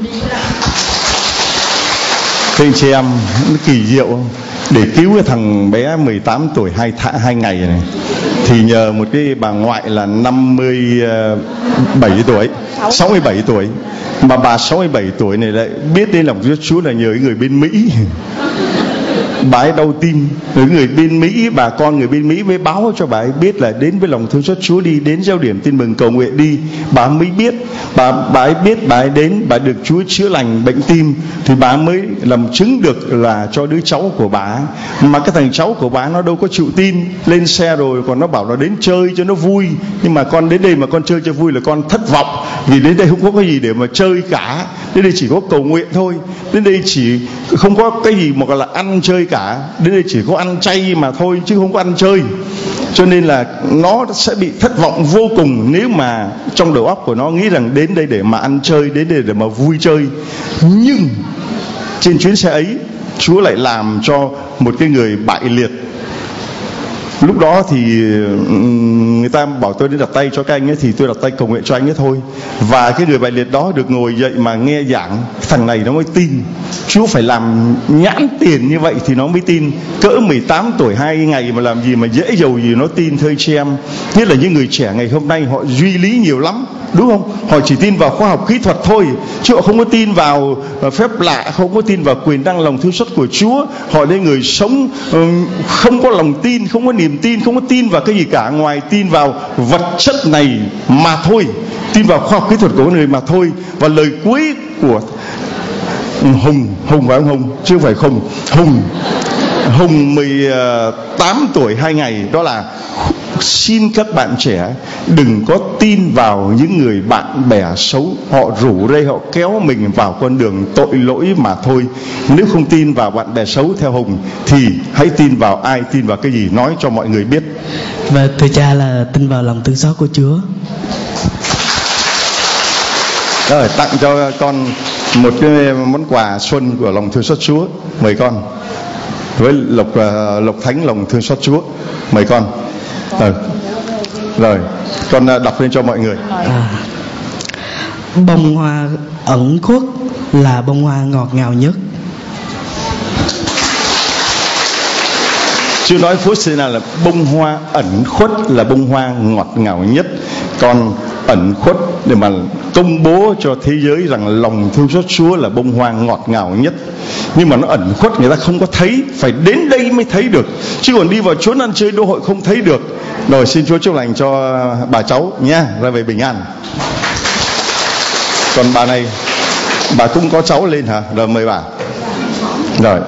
Thưa anh chị em, nó kỳ diệu không? Để cứu cái thằng bé mười tám tuổi hai, tháng, hai ngày này thì nhờ một cái bà ngoại là năm mươi bảy tuổi, sáu mươi bảy tuổi. Mà bà sáu mươi bảy tuổi này lại biết đến lòng Chúa là nhờ người bên Mỹ. Bà ấy đau tim, người người bên Mỹ, bà con người bên Mỹ mới báo cho bà ấy biết là đến với lòng thương xót Chúa đi, đến giao điểm tin mừng cầu nguyện đi. Bà mới biết, bà, bà ấy biết, bà ấy đến, bà được Chúa chữa lành bệnh tim, thì bà mới làm chứng được là cho đứa cháu của bà. Mà cái thằng cháu của bà nó đâu có chịu tin, lên xe rồi còn nó bảo nó đến chơi cho nó vui, nhưng mà con đến đây mà con chơi cho vui là con thất vọng, vì đến đây không có cái gì để mà chơi cả, đến đây chỉ có cầu nguyện thôi, đến đây chỉ không có cái gì mà gọi là ăn chơi cả, đến đây chỉ có ăn chay mà thôi chứ không có ăn chơi. Cho nên là nó sẽ bị thất vọng vô cùng nếu mà trong đầu óc của nó nghĩ rằng đến đây để mà ăn chơi, đến đây để mà vui chơi. Nhưng trên chuyến xe ấy, Chúa lại làm cho một cái người bại liệt. Lúc đó thì người ta bảo tôi đến đặt tay cho các anh ấy, thì tôi đặt tay cầu nguyện cho anh ấy thôi. Và cái người bại liệt đó được ngồi dậy mà nghe giảng, thằng này nó mới tin. Chúa phải làm nhãn tiền như vậy thì nó mới tin. Cỡ mười tám tuổi hai ngày mà làm gì mà dễ dầu gì nó tin. Thưa chị em, nhất là những người trẻ ngày hôm nay họ duy lý nhiều lắm. đúng không? Họ chỉ tin vào khoa học kỹ thuật thôi, chứ họ không có tin vào phép lạ, không có tin vào quyền năng lòng thương xót của Chúa. Họ là người sống không có lòng tin, không có niềm tin, không có tin vào cái gì cả ngoài tin vào vật chất này mà thôi, tin vào khoa học kỹ thuật của người mà thôi. Và lời cuối của Hùng, Hùng phải không Hùng? Chứ không phải không Hùng Hùng mười tám tuổi hai ngày, đó là xin các bạn trẻ đừng có tin vào những người bạn bè xấu. Họ rủ rê, họ kéo mình vào con đường tội lỗi mà thôi. Nếu không tin vào bạn bè xấu theo Hùng thì hãy tin vào ai, tin vào cái gì, nói cho mọi người biết. Và thưa cha là tin vào lòng thương xót của Chúa. Rồi, tặng cho con một cái món quà xuân của lòng thương xót Chúa. Mời con. Với lộc uh, lộc thánh lòng thương xót Chúa. Mời con. Rồi, rồi con đọc lên cho mọi người. À, bông hoa ẩn khuất là bông hoa ngọt ngào nhất. Chúa nói Faustina là bông hoa ẩn khuất là bông hoa ngọt ngào nhất. Con ẩn khuất để mà công bố cho thế giới rằng lòng thương xót Chúa là bông hoa ngọt ngào nhất. Nhưng mà nó ẩn khuất, người ta không có thấy, phải đến đây mới thấy được, chứ còn đi vào chốn ăn chơi đô hội không thấy được. Rồi, xin Chúa chúc lành cho bà cháu nha, ra về bình an. Còn bà này, bà cũng có cháu lên hả? Rồi mời bà. Rồi.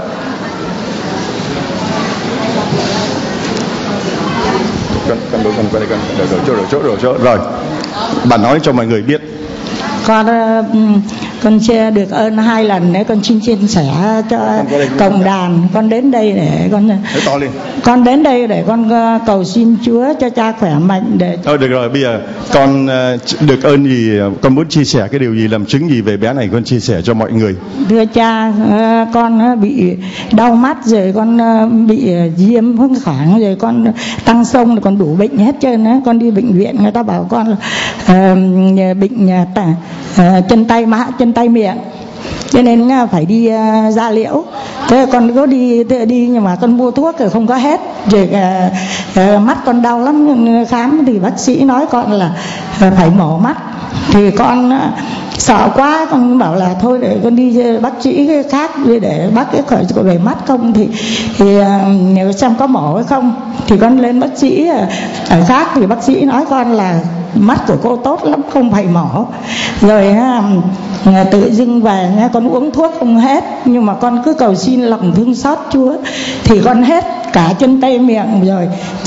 Con con con con con rồi rồi chỗ rồi chỗ rồi chỗ rồi. Bà nói cho mọi người biết. Con con chia được ơn hai lần đấy, con xin chia sẻ cho cộng đàn. Con đến đây để con to lên. Con đến đây để con cầu xin Chúa cho cha khỏe mạnh để. Thôi được rồi, bây giờ con được ơn gì, con muốn chia sẻ cái điều gì, làm chứng gì về bé này, con chia sẻ cho mọi người. Thưa cha, con bị đau mắt rồi, con bị viêm hưng kháng rồi, con tăng sông rồi, con đủ bệnh hết trơn á. Con đi bệnh viện người ta bảo con là uh, bệnh uh, chân tay má chân tay miệng, cho nên phải đi uh, da liễu. Thế con có đi đi nhưng mà con mua thuốc rồi không có hết, rồi uh, uh, mắt con đau lắm, khám thì bác sĩ nói con là uh, phải mổ mắt. Thì con uh, sợ quá, con bảo là thôi để con đi bác sĩ khác để bác ấy khỏi về mắt không thì, thì uh, xem có mổ hay không. Thì con lên bác sĩ ở khác thì bác sĩ nói con là mắt của cô tốt lắm, không phải mổ. Rồi uh, tự dưng về con uống thuốc không hết, nhưng mà con cứ cầu xin lòng thương xót Chúa thì con hết cả chân tay miệng rồi,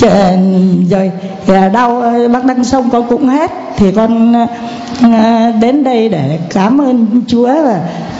rồi đau bác đăng sông con cũng hết. Thì con đến đây để cảm ơn Chúa. Và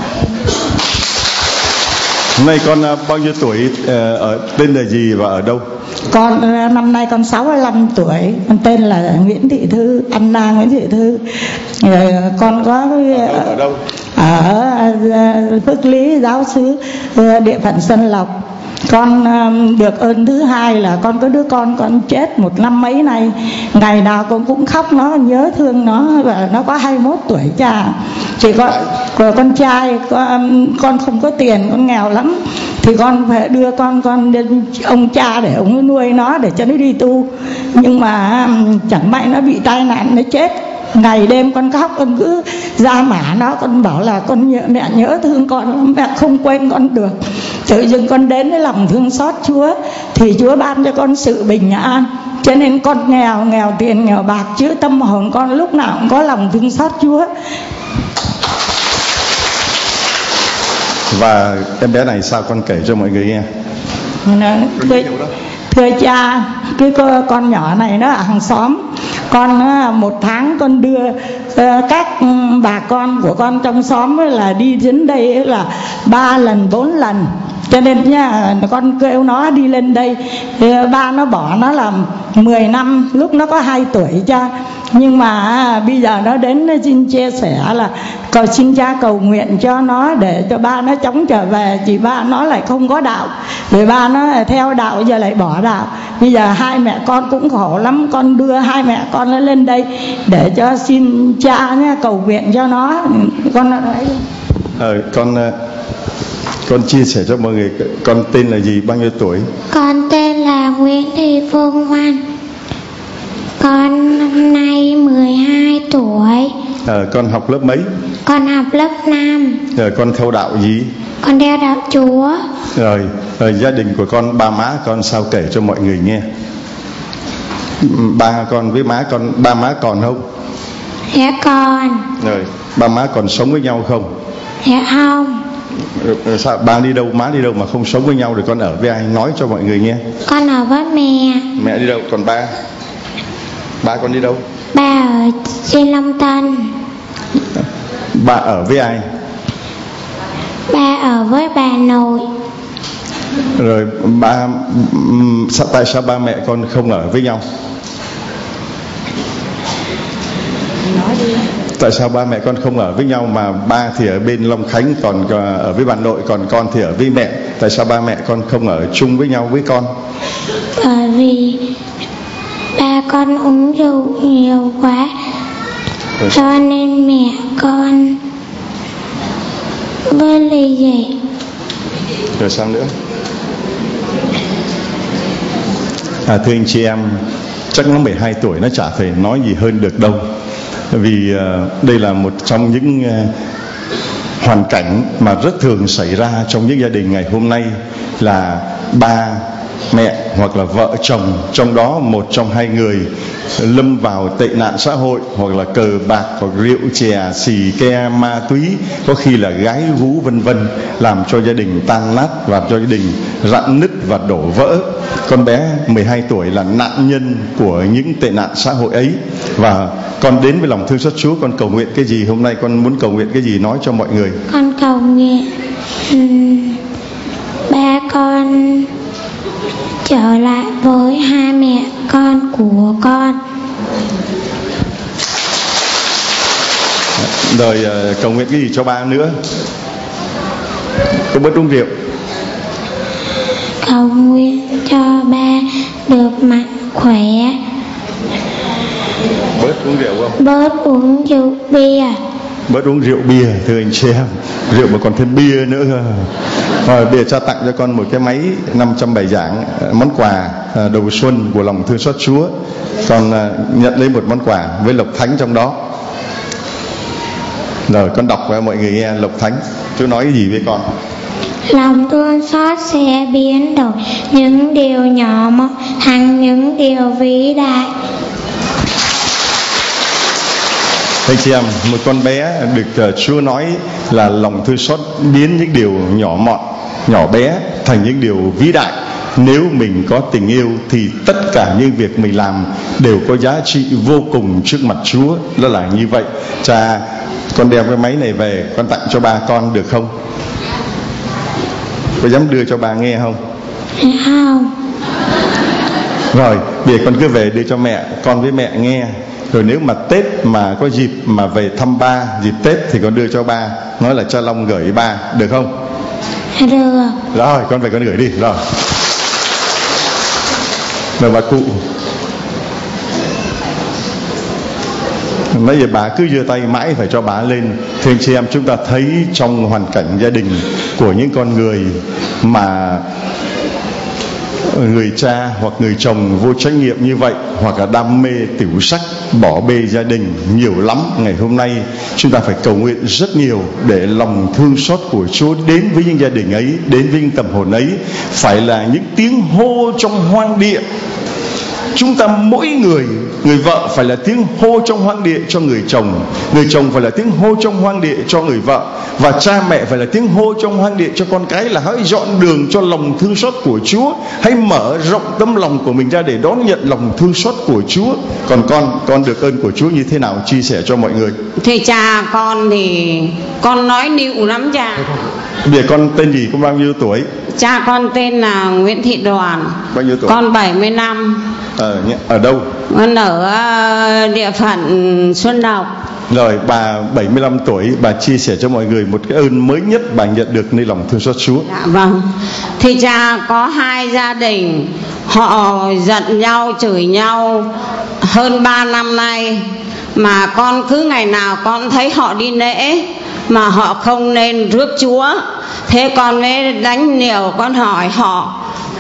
hôm nay con bao nhiêu tuổi, ở tên là gì và ở đâu? Con năm nay con sáu mươi lăm tuổi, con tên là Nguyễn Thị Thư, Anna Nguyễn Thị Thư. Con có ở, ở đâu? Ở Phước Lý, giáo xứ địa phận Xuân Lộc. Con được ơn thứ hai là con có đứa con con chết một năm mấy nay, ngày nào con cũng khóc, nó nhớ thương nó, và nó có hai mươi mốt tuổi cha. Chỉ có con trai con, con không có tiền, con nghèo lắm, thì con phải đưa con con đến ông cha để ông nuôi nó để cho nó đi tu. Nhưng mà chẳng may nó bị tai nạn nó chết. Ngày đêm con khóc, con cứ ra mả nó, con bảo là con nhớ, mẹ nhớ thương con, mẹ không quên con được. Tự dưng con đến với lòng thương xót Chúa thì Chúa ban cho con sự bình an. Cho nên con nghèo, nghèo tiền, nghèo bạc, chứ tâm hồn con lúc nào cũng có lòng thương xót Chúa. Và em bé này sao con kể cho mọi người nghe. Thưa, thưa cha, cái con nhỏ này nó ở hàng xóm. Con một tháng con đưa các bà con của con trong xóm là đi đến đây là ba lần bốn lần. Cho nên nha, con kêu nó đi lên đây. Ba nó bỏ nó làm mười năm lúc nó có hai tuổi cha. Nhưng mà bây giờ nó đến nó xin chia sẻ là cầu xin cha cầu nguyện cho nó để cho ba nó chóng trở về. Chỉ ba nó lại không có đạo, rồi ba nó theo đạo giờ lại bỏ đạo. Bây giờ hai mẹ con cũng khổ lắm. Con đưa hai mẹ con nó lên đây để cho xin cha nhá, cầu nguyện cho nó. Con nói ờ, con con chia sẻ cho mọi người. Con tên là gì, bao nhiêu tuổi? Con tên là Nguyễn Thị Phương Hoan. Con năm nay mười hai tuổi. À, con học lớp mấy? Con học lớp năm. Rồi con theo đạo gì? Con theo đạo Chúa. Rồi, rồi gia đình của con, ba má con sao kể cho mọi người nghe. Ba con với má con, ba má còn không? Dạ con. Rồi, ba má còn sống với nhau không? Dạ không. Rồi, sao ba đi đâu, má đi đâu mà không sống với nhau, rồi con ở với ai, nói cho mọi người nghe. Con ở với mẹ. Mẹ đi đâu, còn ba? Ba con đi đâu? Ba ở trên Long Tân. Ba ở với ai? Ba ở với bà nội. Rồi ba, sao, tại sao ba mẹ con không ở với nhau? Nói đi. Tại sao ba mẹ con không ở với nhau, mà ba thì ở bên Long Khánh, còn ở với bà nội, còn con thì ở với mẹ? Tại sao ba mẹ con không ở chung với nhau với con? Bởi vì ba con uống rượu nhiều quá, Rồi. cho nên mẹ con với ly dị. Rồi sao nữa? À, thưa anh chị em, chắc nó mười hai tuổi nó chả thể nói gì hơn được đâu. Vì uh, đây là một trong những uh, hoàn cảnh mà rất thường xảy ra trong những gia đình ngày hôm nay, là ba mẹ hoặc là vợ chồng, trong đó một trong hai người lâm vào tệ nạn xã hội, hoặc là cờ bạc, hoặc rượu chè, xì ke, ma túy, có khi là gái gú vân vân, làm cho gia đình tan nát và cho gia đình rạn nứt và đổ vỡ. Con bé mười hai tuổi là nạn nhân của những tệ nạn xã hội ấy. Và con đến với lòng thương xót Chúa, con cầu nguyện cái gì? Hôm nay con muốn cầu nguyện cái gì, nói cho mọi người. Con cầu nguyện um, ba con trở lại với hai mẹ con của con. Rồi uh, cầu nguyện cái gì cho ba nữa? Có bớt uống rượu. Cầu nguyện cho ba được mạnh khỏe, Bớt uống rượu không? bớt uống rượu bia. Bớt uống rượu bia, thưa anh chị em. Rượu mà còn thêm bia nữa cơ. Rồi bây giờ trao tặng cho con một cái máy năm trăm bài giảng, món quà đầu xuân của lòng thương xót Chúa. Con nhận lấy một món quà với lộc thánh trong đó. Rồi con đọc cho mọi người nghe lộc thánh. Chúa nói cái gì với con? Lòng thương xót sẽ biến đổi những điều nhỏ mọn thành những điều vĩ đại. Anh chị em, một con bé được uh, Chúa nói là lòng thương xót biến những điều nhỏ mọn, nhỏ bé thành những điều vĩ đại. Nếu mình có tình yêu thì tất cả những việc mình làm đều có giá trị vô cùng trước mặt Chúa. Đó là như vậy. Cha, con đem cái máy này về, con tặng cho ba con được không? Có dám đưa cho ba nghe không? Không. Rồi, bây giờ con cứ về đưa cho mẹ, con với mẹ nghe. Rồi nếu mà Tết mà có dịp mà về thăm ba, dịp Tết thì con đưa cho ba, nói là cha Long gửi ba, được không? Được. Rồi, con về con gửi đi. Rồi, mời bà cụ. Bây giờ bà cứ giơ tay mãi phải cho bà lên. Thưa anh chị em, chúng ta thấy trong hoàn cảnh gia đình của những con người mà người cha hoặc người chồng vô trách nhiệm như vậy, hoặc là đam mê tiểu sắc, bỏ bê gia đình nhiều lắm. Ngày hôm nay chúng ta phải cầu nguyện rất nhiều để lòng thương xót của Chúa đến với những gia đình ấy, đến với những tâm hồn ấy. Phải là những tiếng hô trong hoang địa. Chúng ta mỗi người, người vợ phải là tiếng hô trong hoang địa cho người chồng, người chồng phải là tiếng hô trong hoang địa cho người vợ, và cha mẹ phải là tiếng hô trong hoang địa cho con cái, là hãy dọn đường cho lòng thương xót của Chúa, hãy mở rộng tấm lòng của mình ra để đón nhận lòng thương xót của Chúa. Còn con, con được ơn của Chúa như thế nào, chia sẻ cho mọi người. Thì cha con thì con nói nịu lắm cha. Bây giờ con tên gì, có bao nhiêu tuổi? Cha con tên là Nguyễn Thị Đoàn. Bao nhiêu tuổi? Con bảy mươi năm. Ờ, ở đâu? Con ở địa phận Xuân Độc. Rồi, bà bảy mươi lăm tuổi, bà chia sẻ cho mọi người một cái ơn mới nhất bà nhận được nơi lòng thương xót Chúa. Dạ vâng. Thì cha có hai gia đình, họ giận nhau, chửi nhau hơn ba năm nay, mà con cứ ngày nào con thấy họ đi lễ mà họ không nên rước Chúa. Thế con mới đánh liều, con hỏi họ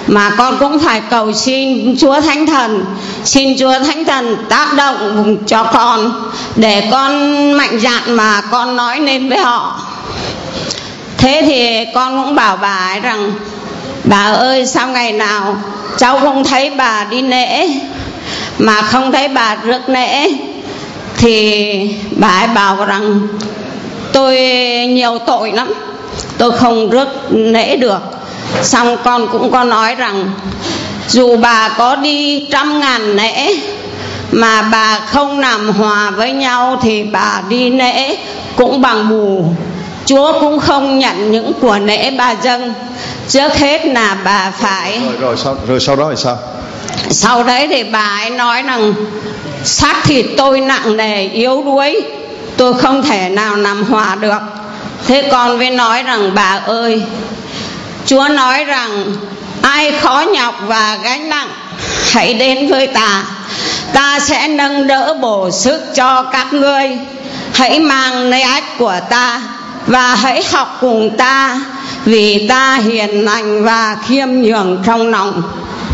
mà con cũng phải cầu xin Chúa Thánh Thần, xin Chúa Thánh Thần tác động cho con để con mạnh dạn mà con nói lên với họ. Thế thì con cũng bảo bà ấy rằng: bà ơi, sao ngày nào cháu không thấy bà đi lễ mà không thấy bà rước lễ? Thì bà ấy bảo rằng: tôi nhiều tội lắm, tôi không rước lễ được. Xong con cũng có nói rằng dù bà có đi trăm ngàn lễ mà bà không làm hòa với nhau thì bà đi lễ cũng bằng bù. Chúa cũng không nhận những của lễ bà dâng. Trước hết là bà phải rồi, rồi, sau, rồi sau đó thì sao? Sau đấy thì bà ấy nói rằng xác thịt tôi nặng nề yếu đuối, tôi không thể nào làm hòa được. Thế con mới nói rằng: bà ơi, Chúa nói rằng ai khó nhọc và gánh nặng hãy đến với ta, ta sẽ nâng đỡ bổ sức cho các ngươi. Hãy mang lấy ách của ta và hãy học cùng ta, vì ta hiền lành và khiêm nhường trong lòng.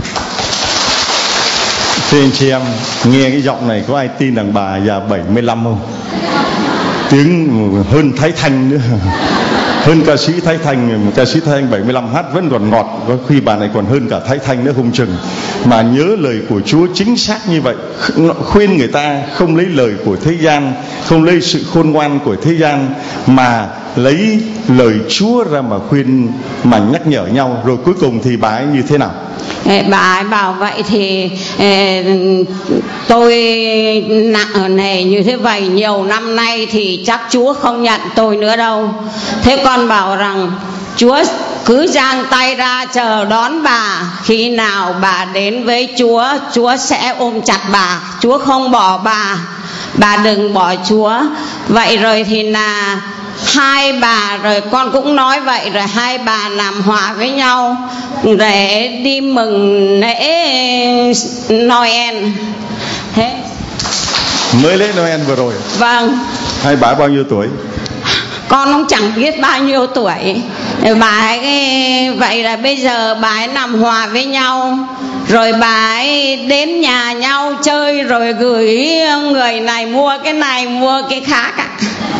Thưa anh chị em, nghe cái giọng này có ai tin rằng bà già bảy mươi lăm không? Tiếng hơn Thái Thanh nữa, hơn ca sĩ Thái Thanh. Ca sĩ Thái Thanh bảy mươi lăm hát vẫn còn ngọt, có khi bà này còn hơn cả Thái Thanh nữa không chừng. Mà nhớ lời của Chúa chính xác như vậy, khuyên người ta không lấy lời của thế gian, không lấy sự khôn ngoan của thế gian, mà lấy lời Chúa ra mà khuyên, mà nhắc nhở nhau. Rồi cuối cùng thì bà ấy như thế nào? Bà ấy bảo vậy thì tôi nặng nề như thế vậy nhiều năm nay thì chắc Chúa không nhận tôi nữa đâu. Thế con bảo rằng Chúa cứ giang tay ra chờ đón bà. Khi nào bà đến với Chúa, Chúa sẽ ôm chặt bà, Chúa không bỏ bà, bà đừng bỏ Chúa. Vậy rồi thì là hai bà, rồi con cũng nói vậy, rồi hai bà làm hòa với nhau để đi mừng lễ Noel. Thế mới lễ Noel vừa rồi. Vâng. Hai bà bao nhiêu tuổi? Con cũng chẳng biết bao nhiêu tuổi. Bà ấy vậy là bây giờ bà ấy làm hòa với nhau, rồi bà ấy đến nhà nhau chơi, rồi gửi người này mua cái này mua cái khác ạ.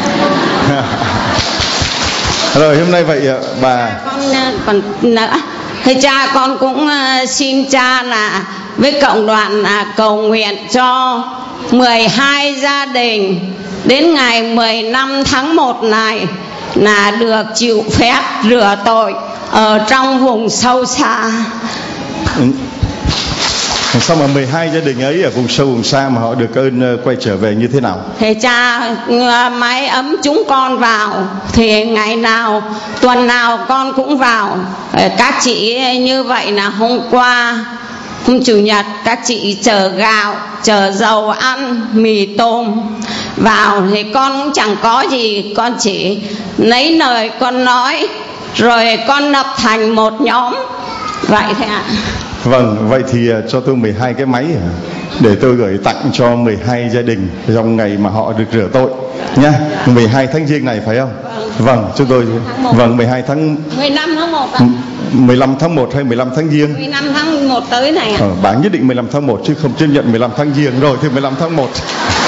Rồi hôm nay vậy bà con còn nữa, thì cha con cũng xin cha là với cộng đoàn là cầu nguyện cho mười hai gia đình đến ngày mười lăm tháng một này là được chịu phép rửa tội ở trong vùng sâu xa. Ừ. Sao mà mười hai gia đình ấy ở vùng sâu vùng xa mà họ được ơn quay trở về như thế nào? Thì cha mái ấm chúng con vào, thì ngày nào tuần nào con cũng vào. Các chị như vậy là hôm qua hôm chủ nhật các chị chở gạo, chở dầu ăn, mì tôm vào, thì con cũng chẳng có gì, con chỉ lấy lời con nói rồi con lập thành một nhóm vậy thôi ạ. Vâng, vậy thì cho tôi mười hai cái máy để tôi gửi tặng cho mười hai gia đình trong ngày mà họ được rửa tội nhá. mười hai tháng Giêng này phải không? Vâng, vâng chúng tôi vâng mười hai tháng mười lăm tháng một ạ. mười lăm tháng một hay mười lăm tháng Giêng? mười lăm tháng một tới này ạ. Ờ, bà nhất định mười lăm tháng một chứ không chấp nhận mười lăm tháng Giêng. Rồi thì mười lăm tháng một.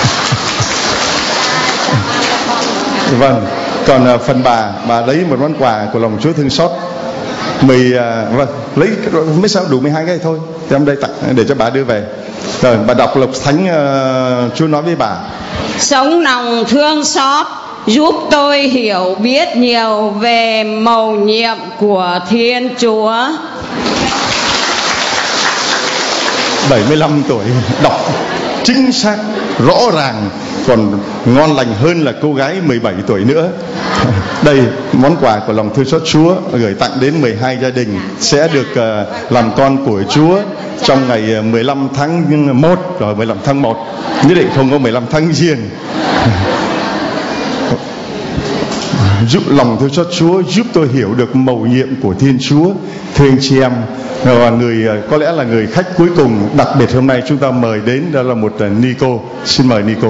Vâng, còn uh, phần bà bà lấy một món quà của lòng Chúa thương xót. Mười uh, vâng, lấy mấy sao đủ mười hai cái thôi. Thì em đây tặng để cho bà đưa về. Rồi bà đọc Lục Thánh, uh, Chúa nói với bà: sống lòng thương xót, giúp tôi hiểu biết nhiều về mầu nhiệm của Thiên Chúa. bảy mươi lăm tuổi đọc chính xác rõ ràng, còn ngon lành hơn là cô gái mười bảy tuổi nữa. Đây món quà của lòng thương xót Chúa gửi tặng đến mười hai gia đình sẽ được uh, làm con của Chúa trong ngày mười lăm tháng một, rồi mười lăm tháng một, nhất định không có mười lăm tháng Giêng. Giúp lòng thương xót Chúa giúp tôi hiểu được mầu nhiệm của Thiên Chúa. Thưa anh chị em, và người có lẽ là người khách cuối cùng đặc biệt hôm nay chúng ta mời đến, đó là một Nico. Xin mời Nico.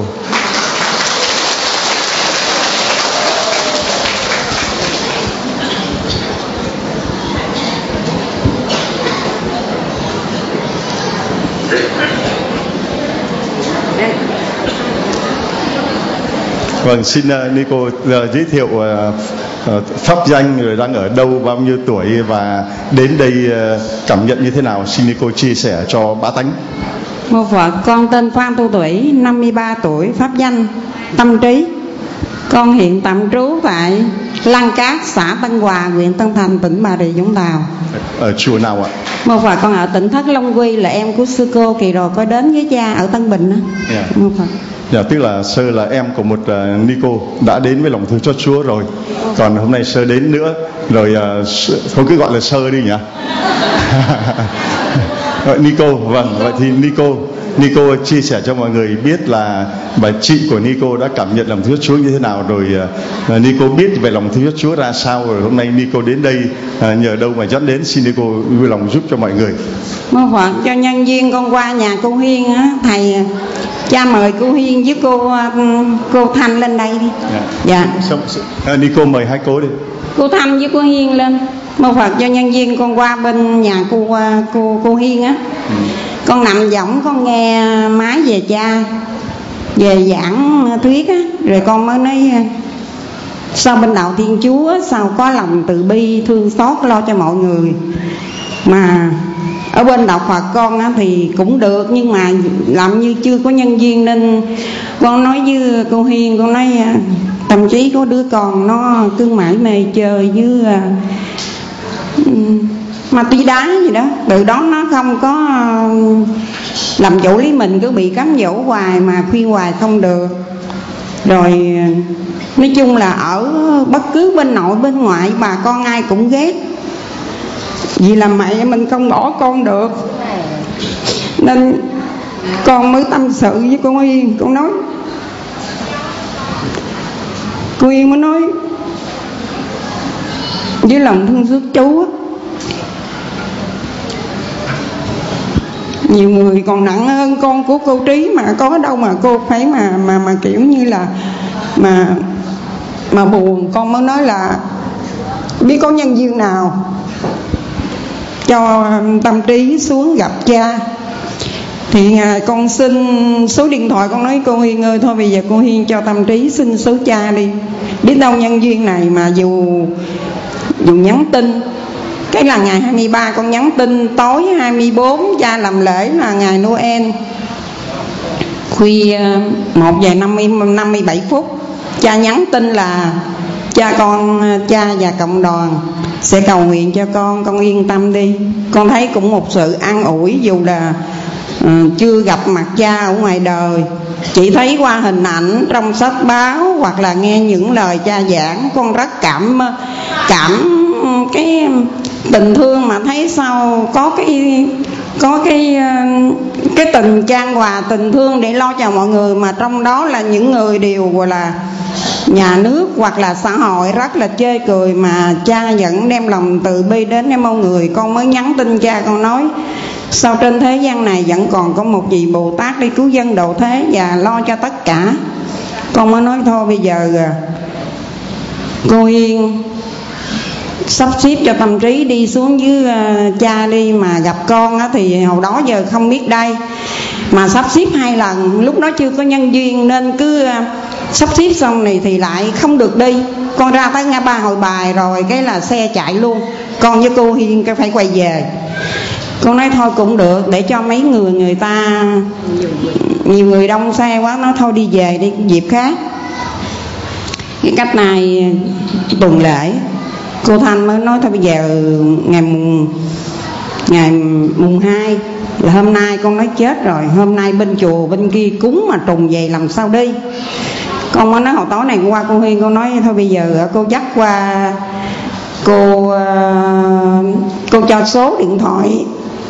Vâng, xin uh, Nico uh, giới thiệu uh, uh, pháp danh, rồi đang ở đâu, bao nhiêu tuổi và đến đây uh, cảm nhận như thế nào. Xin Nico chia sẻ cho bá tánh. Mô Phật, con tên Phan Tu Thủy, năm mươi ba tuổi, pháp danh Tâm Trí. Con hiện tạm trú tại Lăng Cát, xã Tân Hòa, huyện Tân Thành, tỉnh Bà Rịa Vũng Tàu. Ở chùa nào ạ? Mô Phật, con ở tỉnh Thất Long Quy, là em của sư cô kỳ rồi có đến với cha ở Tân Bình đó. Yeah. Mô Phật. Dạ, tức là Sơ là em của một uh, Nico đã đến với lòng thương cho Chúa rồi. Còn hôm nay Sơ đến nữa rồi, uh, thôi cứ gọi là Sơ đi nhỉ. Nico, vâng, vậy thì Nico Nico chia sẻ cho mọi người biết là bà chị của Nico đã cảm nhận lòng thương Chúa như thế nào, rồi uh, Nico biết về lòng thương Chúa ra sao, rồi hôm nay Nico đến đây uh, nhờ đâu mà dẫn đến. Xin Nico vui lòng giúp cho mọi người. Mô Phật, cho nhân viên con qua nhà cô Hiên á, thầy cha mời cô Hiên với cô cô Thanh lên đây đi. Yeah. Dạ. À, Nico mời hai cô đi. Cô Thanh với cô Hiên lên. Mô Phật, cho nhân viên con qua bên nhà cô cô cô Hiên á. Ừ. Con nằm võng con nghe máy về cha, về giảng thuyết á, rồi con mới nói sao bên đạo Thiên Chúa sao có lòng từ bi thương xót lo cho mọi người, mà ở bên đạo Phật con á, thì cũng được nhưng mà làm như chưa có nhân viên, nên con nói với cô Hiên, con nói Tâm Trí có đứa con nó cứ mãi mê chơi với ma túy đá gì đó, từ đó nó không có làm chủ lý mình, cứ bị cám dỗ hoài mà khuyên hoài không được. Rồi nói chung là ở bất cứ bên nội bên ngoại bà con ai cũng ghét, vì là mẹ mình không bỏ con được, nên con mới tâm sự với cô Yên. Con nói cô Yên mới nói với lòng thương xót chú á, nhiều người còn nặng hơn con của cô Trí mà có đâu mà cô phải mà mà mà kiểu như là mà mà buồn. Con mới nói là biết có nhân viên nào cho Tâm Trí xuống gặp cha thì con xin số điện thoại. Con nói cô Hiên ơi, thôi bây giờ cô Hiên cho Tâm Trí xin số cha đi, biết đâu nhân viên này mà dù dù nhắn tin. Cái là ngày hai mươi ba con nhắn tin, tối hai mươi bốn cha làm lễ là ngày Noel, khuya một giờ năm mươi bảy phút cha nhắn tin là cha con cha và cộng đoàn sẽ cầu nguyện cho con, con yên tâm đi. Con thấy cũng một sự an ủi, dù là uh, chưa gặp mặt cha ở ngoài đời, chỉ thấy qua hình ảnh trong sách báo hoặc là nghe những lời cha giảng, con rất cảm cảm cái tình thương, mà thấy sao có cái có cái cái tình chan hòa, tình thương để lo cho mọi người, mà trong đó là những người đều gọi là nhà nước hoặc là xã hội rất là chê cười, mà cha vẫn đem lòng từ bi đến với mọi người. Con mới nhắn tin cha, con nói sao trên thế gian này vẫn còn có một vị Bồ Tát đi cứu dân độ thế và lo cho tất cả. Con mới nói thôi bây giờ cô Yên sắp xếp cho Tâm Trí đi xuống với uh, cha đi, mà gặp con á, thì hồi đó giờ không biết đây, mà sắp xếp hai lần, lúc đó chưa có nhân viên nên cứ uh, sắp xếp xong này thì lại không được đi. Con ra tới ngã ba Hội Bài rồi cái là xe chạy luôn, con với cô Hiên cái phải quay về. Con nói thôi cũng được, để cho mấy người người ta nhiều người đông xe quá, nói thôi đi về đi dịp khác. Cái cách này tuần lễ cô Thanh mới nói thôi bây giờ ngày mùng ngày mùng hai là hôm nay. Con nói chết rồi, hôm nay bên chùa bên kia cúng mà trùng về làm sao đi. Con mới nói hồi tối này qua cô Hiên, con nói thôi bây giờ cô dắt qua, cô cô cho số điện thoại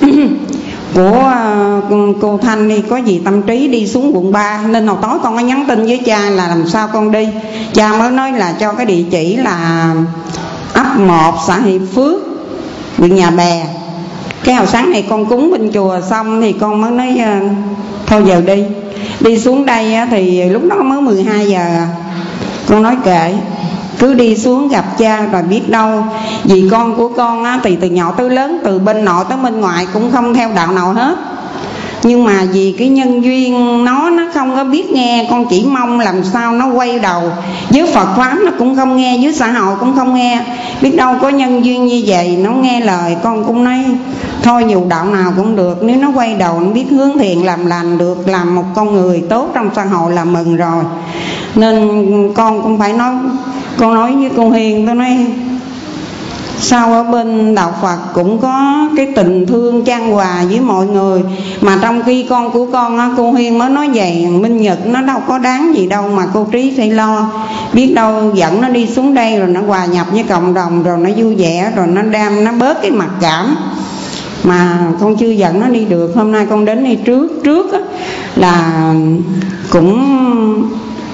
của cô Thanh đi, có gì Tâm Trí đi xuống quận ba. Nên hồi tối con có nhắn tin với cha là làm sao con đi. Cha mới nói là cho cái địa chỉ là ấp một xã Hiệp Phước, huyện Nhà Bè. Cái hồi sáng này con cúng bên chùa xong thì con mới nói thôi giờ đi. Đi xuống đây thì lúc đó mới mười hai giờ. Con nói kệ, cứ đi xuống gặp cha rồi biết đâu. Vì con của con á, thì từ nhỏ tới lớn, từ bên nội tới bên ngoại cũng không theo đạo nào hết, Nhưng mà vì cái nhân duyên nó nó không có biết nghe, con chỉ mong làm sao nó quay đầu. Với Phật pháp nó cũng không nghe, với xã hội cũng không nghe. Biết đâu có nhân duyên như vậy nó nghe lời, con cũng nói thôi dù đạo nào cũng được, nếu nó quay đầu nó biết hướng thiện làm lành được, làm một con người tốt trong xã hội là mừng rồi. Nên con cũng phải nói, con nói với cô Hiền, tôi nói sao ở bên đạo Phật cũng có cái tình thương chan hòa với mọi người, mà trong khi con của con, cô Hiên mới nói vậy, Minh Nhật nó đâu có đáng gì đâu mà cô Trí phải lo. Biết đâu dẫn nó đi xuống đây rồi nó hòa nhập với cộng đồng, rồi nó vui vẻ, rồi nó đam, nó bớt cái mặc cảm. Mà con chưa dẫn nó đi được. Hôm nay con đến đây trước trước á, là cũng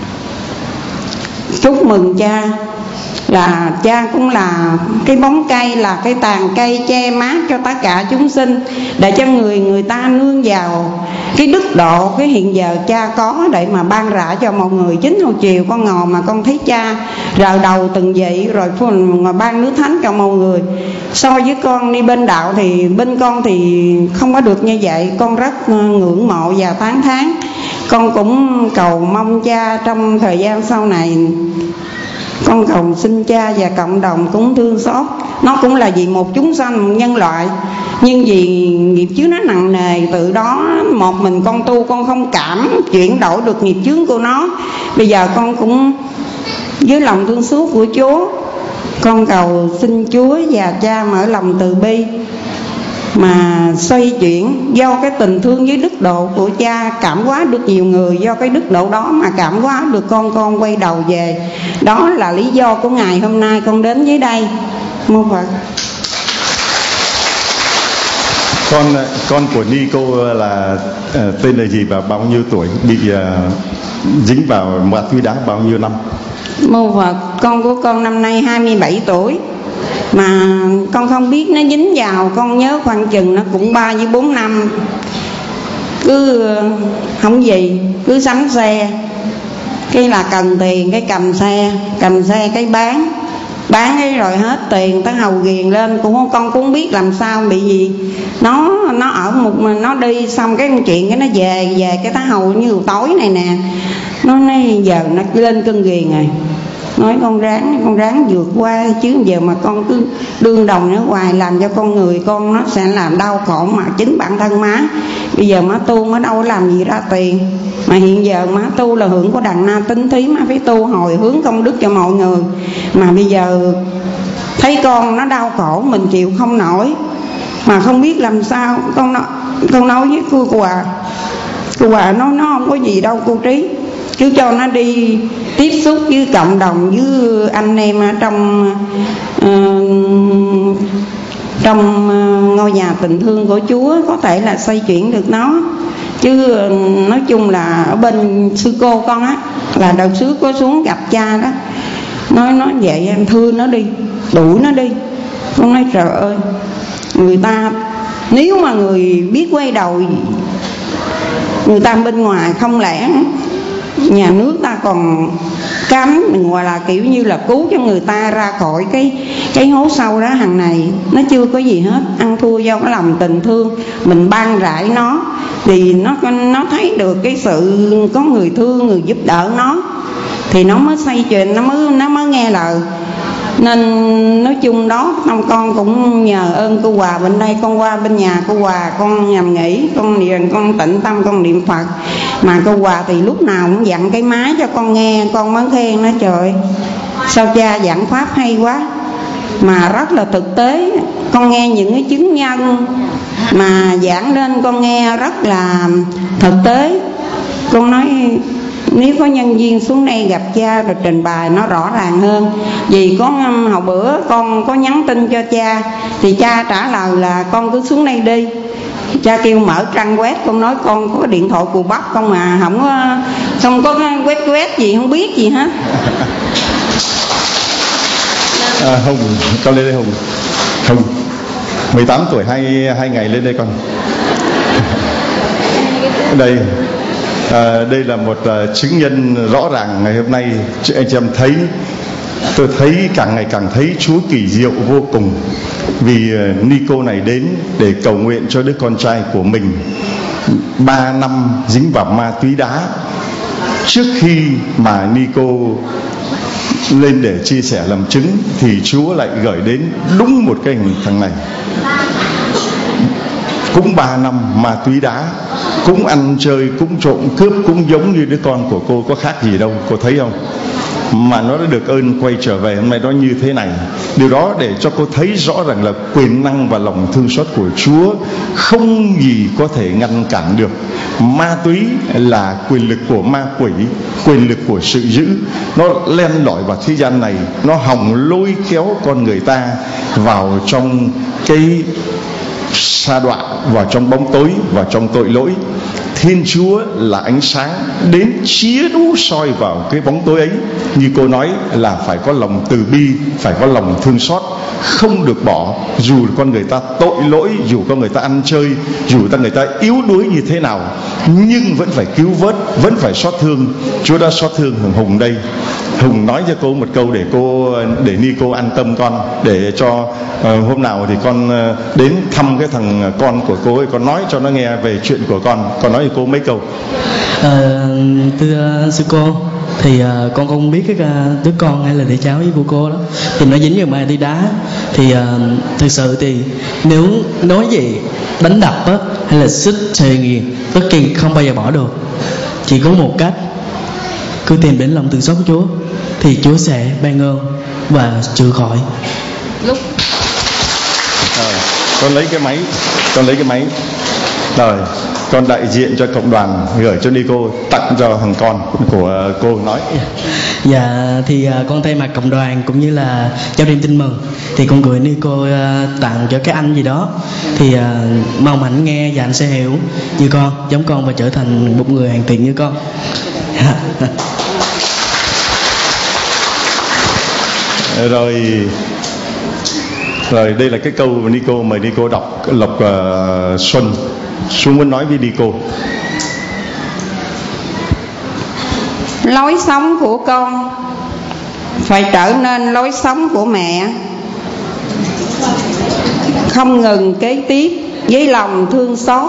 chúc mừng cha, là cha cũng là cái bóng cây, là cái tàn cây che mát cho tất cả chúng sinh, để cho người người ta nương vào cái đức độ cái hiện giờ cha có để mà ban rã cho mọi người. Chính hồi chiều con ngồi mà con thấy cha rờ đầu từng vị rồi ngồi ban nước thánh cho mọi người. So với con đi bên đạo thì bên con thì không có được như vậy. Con rất ngưỡng mộ và tán thán. Con cũng cầu mong cha trong thời gian sau này, con cầu xin cha và cộng đồng cũng thương xót. Nó cũng là vì một chúng sanh, một nhân loại, nhưng vì nghiệp chướng nó nặng nề, từ đó một mình con tu con không cảm chuyển đổi được nghiệp chướng của nó. Bây giờ con cũng với lòng thương xót của Chúa, con cầu xin Chúa và cha mở lòng từ bi mà xoay chuyển. Do cái tình thương với đức độ của cha cảm hóa được nhiều người, do cái đức độ đó mà cảm hóa được con con quay đầu về. Đó là lý do của ngày hôm nay con đến dưới đây. Mô Phật. Con con của Ni cô là uh, tên là gì và bao nhiêu tuổi, bị uh, dính vào ma túy đá bao nhiêu năm? Mô Phật. Con của con năm nay hai mươi bảy tuổi, mà con không biết nó dính vào. Con nhớ khoảng chừng nó cũng ba với bốn năm. Cứ không gì, cứ sắm xe, cái là cần tiền cái cầm xe, cầm xe cái bán, bán cái rồi hết tiền tới hầu ghiền lên. Cũng không, con cũng không biết làm sao bị gì. Nó nó ở một nó đi xong cái chuyện cái nó về về cái tá hầu như tối này nè. Nó nói giờ nó lên cơn ghiền rồi. Nói con ráng, con ráng vượt qua chứ giờ mà con cứ đương đồng nữa hoài làm cho con người con nó sẽ làm đau khổ mà chính bản thân má. Bây giờ má tu má đâu làm gì ra tiền. Mà hiện giờ má tu là hưởng của đàn na tính thí, má phải tu hồi hướng công đức cho mọi người. Mà bây giờ thấy con nó đau khổ mình chịu không nổi, mà không biết làm sao. Con nói, con nói với cô Hòa, cô Hòa nói nó không có gì đâu cô Trí, cứ cho nó đi tiếp xúc với cộng đồng, với anh em ở trong uh, trong uh, ngôi nhà tình thương của Chúa, có thể là xoay chuyển được nó. Chứ uh, nói chung là ở bên sư cô con á, là đợt trước có xuống gặp cha đó, nói nói vậy em thương nó đi, đuổi nó đi. Con nói trời ơi, người ta nếu mà người biết quay đầu, người ta bên ngoài không lẽ nhà nước ta còn cấm mình, gọi là kiểu như là cứu cho người ta ra khỏi cái cái hố sâu đó hàng này. Nó chưa có gì hết, ăn thua do cái lòng tình thương mình ban rãi nó, thì nó nó thấy được cái sự có người thương, người giúp đỡ nó, thì nó mới xoay chuyển, nó mới nó mới nghe lời. Nên nói chung đó, con cũng nhờ ơn cô Hòa bên đây, con qua bên nhà cô Hòa con nằm nghỉ, con niệm, con tĩnh tâm, con niệm Phật. Mà cô Hòa thì lúc nào cũng dặn cái máy cho con nghe, con mới khen nó trời sao cha giảng pháp hay quá, mà rất là thực tế. Con nghe những cái chứng nhân mà giảng lên con nghe rất là thực tế. Con nói nếu có nhân viên xuống đây gặp cha rồi trình bày nó rõ ràng hơn. Vì có hồi bữa con có nhắn tin cho cha, thì cha trả lời là con cứ xuống đây đi. Cha kêu mở trang web, con nói con có điện thoại cù bắp không mà không có, không có quét quét gì, không biết gì hết. À, Hùng, con lên đây Hùng. Hùng, mười tám tuổi, hai, hai ngày lên đây con. Đây, à, đây là một uh, chứng nhân rõ ràng ngày hôm nay. Anh chị em thấy, tôi thấy càng ngày càng thấy Chúa kỳ diệu vô cùng. Vì uh, Nico này đến để cầu nguyện cho đứa con trai của mình. ba năm dính vào ma túy đá. Trước khi mà Nico lên để chia sẻ làm chứng thì Chúa lại gửi đến đúng một cái thằng này, cũng ba năm ma túy đá, cũng ăn chơi, cũng trộm cướp, cũng giống như đứa con của cô, có khác gì đâu, cô thấy không? Mà nó đã được ơn quay trở về hôm nay nó như thế này. Điều đó để cho cô thấy rõ rằng là quyền năng và lòng thương xót của Chúa không gì có thể ngăn cản được. Ma túy là quyền lực của ma quỷ, quyền lực của sự dữ. Nó len lỏi vào thế gian này, nó hòng lôi kéo con người ta vào trong cái sa đọa, vào trong bóng tối, vào trong tội lỗi. Thiên Chúa là ánh sáng đến chía đú soi vào cái bóng tối ấy. Như cô nói là phải có lòng từ bi, phải có lòng thương xót, không được bỏ. Dù con người ta tội lỗi, dù con người ta ăn chơi, dù con người ta yếu đuối như thế nào, nhưng vẫn phải cứu vớt, vẫn phải xót thương. Chúa đã xót thương thằng Hùng đây. Hùng nói cho cô một câu để cô, để Nico an tâm con, để cho uh, hôm nào thì con uh, đến thăm cái thằng con của cô ấy, con nói cho nó nghe về chuyện của con. Con nói cho cô mấy câu. À, thưa sư cô, thì uh, con không biết cái uh, đứa con hay là đứa cháu với của cô đó thì nó dính vào ma túy đá. Thì uh, thực sự thì nếu nói gì đánh đập á, hay là xích xề nghiền, tất kỳ không bao giờ bỏ được. Chỉ có một cách, cứ tìm đến lòng thương xót của Chúa thì Chúa sẽ ban ơn và chữa khỏi. Lúc à, con lấy cái máy, con lấy cái máy. Rồi, con đại diện cho cộng đoàn gửi cho Nico, tặng cho thằng con của cô nói. Dạ, thì uh, con thay mặt cộng đoàn cũng như là Giáo Điểm Tin Mừng thì con gửi Nico uh, tặng cho cái anh gì đó. Thì uh, mong ảnh nghe và anh sẽ hiểu như con, giống con và trở thành một người hàng tiền như con. Rồi, rồi đây là cái câu mà Nico mời Nico đọc. Lộc uh, Xuân xuống muốn nói với Nico. Lối sống của con phải trở nên lối sống của mẹ, không ngừng kế tiếp với lòng thương xót,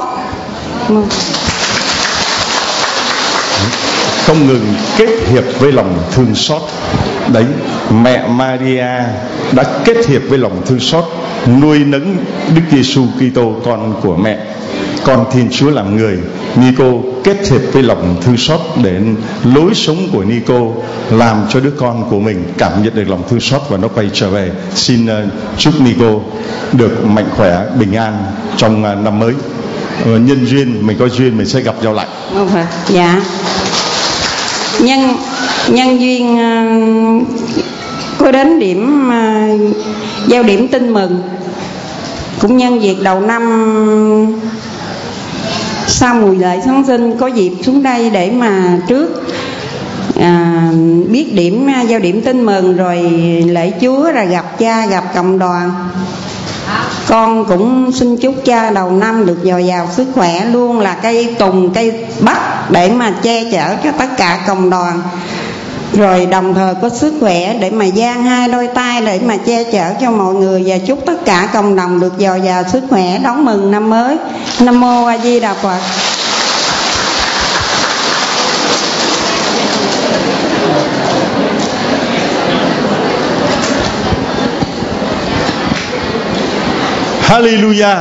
không ngừng kết hiệp với lòng thương xót. Đấy, mẹ Maria đã kết hiệp với lòng thương xót, nuôi nấng Đức Giêsu Kitô con của mẹ. Con Thiên Chúa làm người, Nico kết hiệp với lòng thương xót để lối sống của Nico làm cho đứa con của mình cảm nhận được lòng thương xót và nó quay trở về. Xin uh, chúc Nico được mạnh khỏe, bình an trong uh, năm mới. Uh, nhân duyên, mình có duyên mình sẽ gặp nhau lại. Okay. Dạ. Nhân nhân duyên uh, có đến điểm uh, Giao Điểm Tin Mừng, cũng nhân dịp đầu năm sau mùi lễ Giáng sinh có dịp xuống đây để mà trước à, biết điểm Giao Điểm Tin Mừng rồi lễ Chúa, rồi gặp cha, gặp cộng đoàn. Con cũng xin chúc cha đầu năm được dồi dào sức khỏe, luôn là cây tùng cây bách để mà che chở cho tất cả cộng đoàn, rồi đồng thời có sức khỏe để mà dang hai đôi tay để mà che chở cho mọi người, và chúc tất cả cộng đồng được dồi dào sức khỏe đón mừng năm mới. Nam mô A Di Đà Phật. Hallelujah.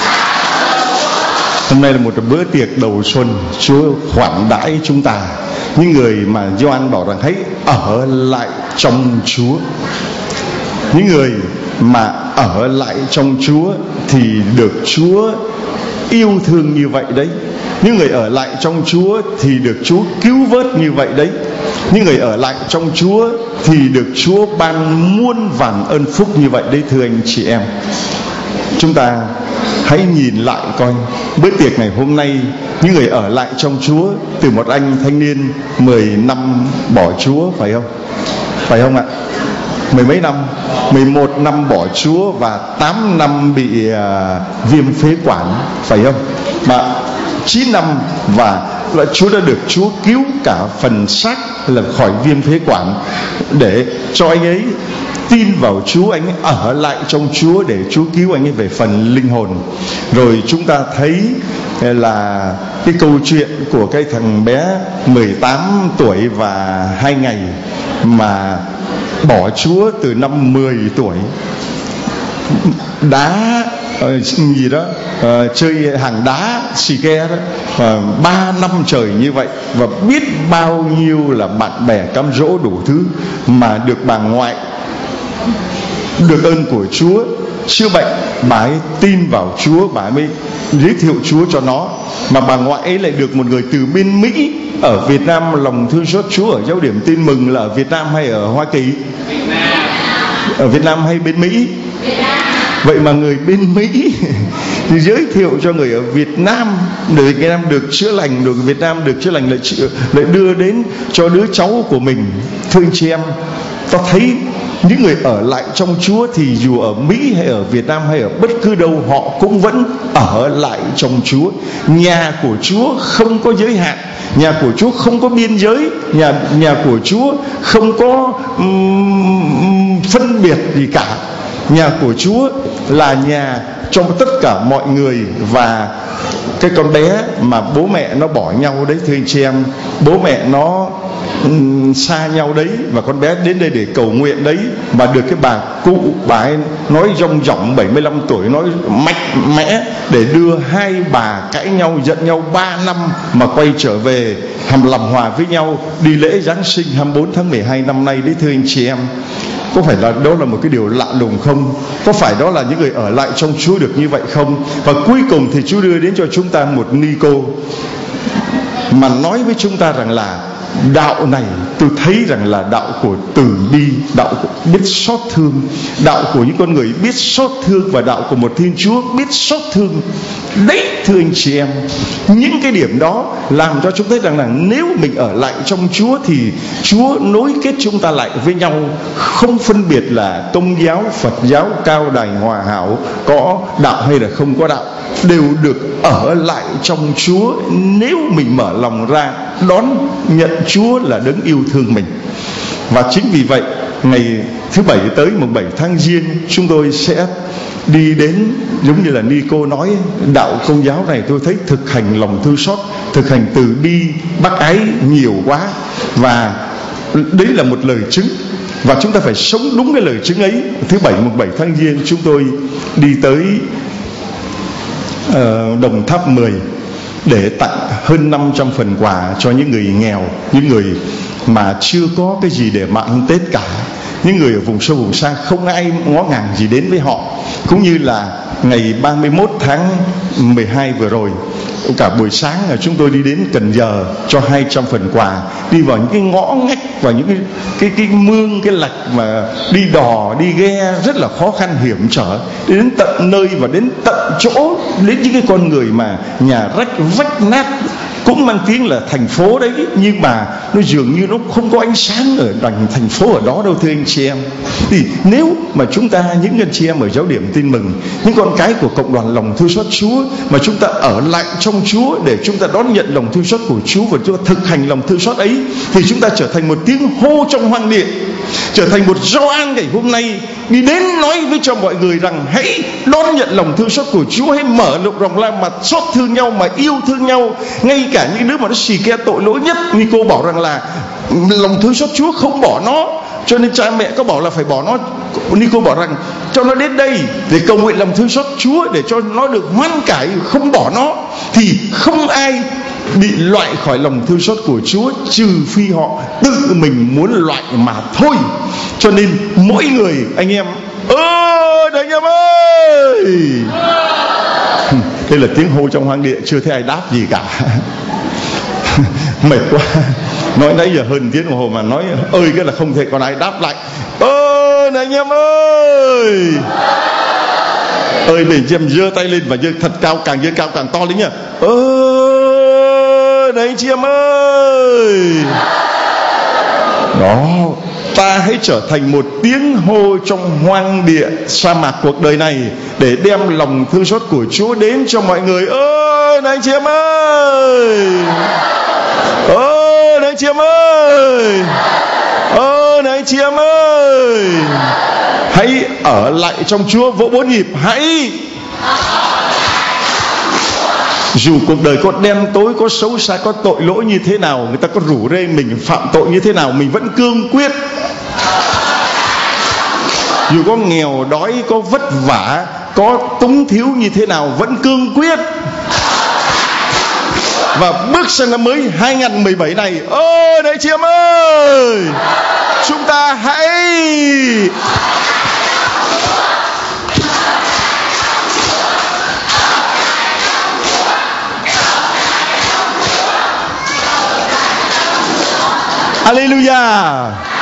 Hôm nay là một bữa tiệc đầu xuân, Chúa khoản đãi chúng ta, những người mà Gioan bảo rằng hãy ở lại trong Chúa. Những người mà ở lại trong Chúa thì được Chúa yêu thương như vậy đấy. Những người ở lại trong Chúa thì được Chúa cứu vớt như vậy đấy. Những người ở lại trong Chúa thì được Chúa ban muôn vàn ơn phúc như vậy đấy, thưa anh chị em. Chúng ta hãy nhìn lại coi bữa tiệc ngày hôm nay, những người ở lại trong Chúa, từ một anh thanh niên mười năm bỏ Chúa, phải không? Phải không ạ? Mười mấy năm, mười một năm bỏ Chúa và tám năm bị uh, viêm phế quản, phải không? Mà chín năm và Chúa đã được Chúa cứu cả phần xác là khỏi viêm phế quản, để cho anh ấy tin vào Chúa, anh ấy ở lại trong Chúa để Chúa cứu anh ấy về phần linh hồn. Rồi chúng ta thấy là cái câu chuyện của cái thằng bé mười tám tuổi và hai ngày mà bỏ Chúa từ năm mười tuổi, đá uh, gì đó uh, chơi hàng đá xì ke đó, uh, ba năm trời như vậy, và biết bao nhiêu là bạn bè cám dỗ đủ thứ, mà được bà ngoại được ơn của Chúa chữa bệnh, bà ấy tin vào Chúa, bà ấy mới giới thiệu Chúa cho nó. Mà bà ngoại ấy lại được một người từ bên Mỹ ở Việt Nam lòng thương xót Chúa ở giáo điểm Tin Mừng, là ở Việt Nam hay ở Hoa Kỳ? Ở Việt Nam hay bên Mỹ? Vậy mà người bên Mỹ thì giới thiệu cho người ở Việt Nam, để Việt Nam được chữa lành, được Việt Nam được chữa lành, lại, lại đưa đến cho đứa cháu của mình. Thưa anh chị em, ta thấy những người ở lại trong Chúa thì dù ở Mỹ hay ở Việt Nam hay ở bất cứ đâu, họ cũng vẫn ở lại trong Chúa. Nhà của Chúa không có giới hạn, nhà của Chúa không có biên giới, nhà nhà của Chúa không có um, phân biệt gì cả. Nhà của Chúa là nhà trong tất cả mọi người. Và cái con bé mà bố mẹ nó bỏ nhau đấy, thưa anh chị em, bố mẹ nó um, xa nhau đấy, và con bé đến đây để cầu nguyện đấy, và được cái bà cụ, bà ấy nói rong ròng bảy mươi lăm tuổi, nói mạnh mẽ để đưa hai bà cãi nhau giận nhau ba năm mà quay trở về hầm làm hòa với nhau, đi lễ Giáng sinh hai mươi bốn tháng mười hai năm nay đấy. Thưa anh chị em, có phải là đó là một cái điều lạ lùng không? Có phải đó là những người ở lại trong Chúa được như vậy không? Và cuối cùng thì Chúa đưa đến cho chúng ta một ni cô mà nói với chúng ta rằng là đạo này tôi thấy rằng là đạo của từ bi, đạo của biết xót thương, đạo của những con người biết xót thương, và đạo của một Thiên Chúa biết xót thương. Đấy, thưa anh chị em, những cái điểm đó làm cho chúng thấy rằng là nếu mình ở lại trong Chúa thì Chúa nối kết chúng ta lại với nhau, không phân biệt là Công giáo, Phật giáo, cao đài, hòa hảo, có đạo hay là không có đạo, đều được ở lại trong Chúa nếu mình mở lòng ra đón nhận Chúa là đấng yêu thương mình. Và chính vì vậy, ngày thứ bảy tới mùng bảy tháng Giêng, chúng tôi sẽ đi đến, giống như là Nico nói, đạo Công giáo này tôi thấy thực hành lòng thương xót, thực hành từ bi bác ái nhiều quá, và đấy là một lời chứng, và chúng ta phải sống đúng cái lời chứng ấy. Thứ bảy mùng bảy tháng Giêng chúng tôi đi tới uh, Đồng Tháp mười để tặng hơn năm trăm phần quà cho những người nghèo, những người mà chưa có cái gì để mà ăn Tết cả, những người ở vùng sâu vùng xa không ai ngó ngàng gì đến với họ. Cũng như là ngày ba mươi mốt tháng mười hai vừa rồi, cả buổi sáng là chúng tôi đi đến Cần Giờ cho hai trăm phần quà, đi vào những cái ngõ ngách và những cái cái cái mương, cái lạch mà đi đò đi ghe rất là khó khăn hiểm trở, đi đến tận nơi và đến tận chỗ, đến những cái con người mà nhà rách vách nát, cũng mang tiếng là thành phố đấy, nhưng mà nó dường như nó không có ánh sáng ở thành thành phố ở đó đâu, thưa anh chị em. Thì nếu mà chúng ta, những anh chị em ở giáo điểm Tin Mừng, những con cái của cộng đoàn lòng thương xót Chúa, mà chúng ta ở lại trong Chúa để chúng ta đón nhận lòng thương xót của Chúa và chúng ta thực hành lòng thương xót ấy, thì chúng ta trở thành một tiếng hô trong hoang địa, trở thành một Gioan ngày hôm nay đi đến nói với cho mọi người rằng hãy đón nhận lòng thương xót của Chúa, hãy mở rộng lòng ra mà xót thương nhau, mà yêu thương nhau, ngay cả những đứa mà nó xì ke tội lỗi nhất. Như cô bảo rằng là lòng thương xót Chúa không bỏ nó, cho nên cha mẹ có bảo là phải bỏ nó. Nico bảo rằng cho nó đến đây để cầu nguyện lòng thương xót Chúa, để cho nó được hoan cải, không bỏ nó, thì không ai bị loại khỏi lòng thương xót của Chúa trừ phi họ tự mình muốn loại mà thôi. Cho nên mỗi người anh em ơi, anh em ơi, đây là tiếng hô trong hoang địa, chưa thấy ai đáp gì cả. Mệt quá, nói nãy giờ hơn tiếng đồng hồ mà nói ơi cái là không thể còn ai đáp lại. Ơi này anh em ơi, ơi để chị em giơ tay lên và giơ thật cao, càng giơ cao càng to lên nhá. Ơi này anh chị em ơi, đó, ta hãy trở thành một tiếng hô trong hoang địa sa mạc cuộc đời này để đem lòng thương xót của Chúa đến cho mọi người. Ơi này anh chị em ơi, ơi này anh chị em ơi, ơi này anh chị em ơi. Hãy ở lại trong Chúa. Vỗ bốn nhịp. Hãy. Dù cuộc đời có đen tối, có xấu xa, có tội lỗi như thế nào, người ta có rủ rê mình phạm tội như thế nào, mình vẫn cương quyết. Dù có nghèo đói, có vất vả, có túng thiếu như thế nào, vẫn cương quyết. Và bước sang năm mới hai không một bảy này, ôi đấy chị em ơi, chúng ta hãy Hallelujah.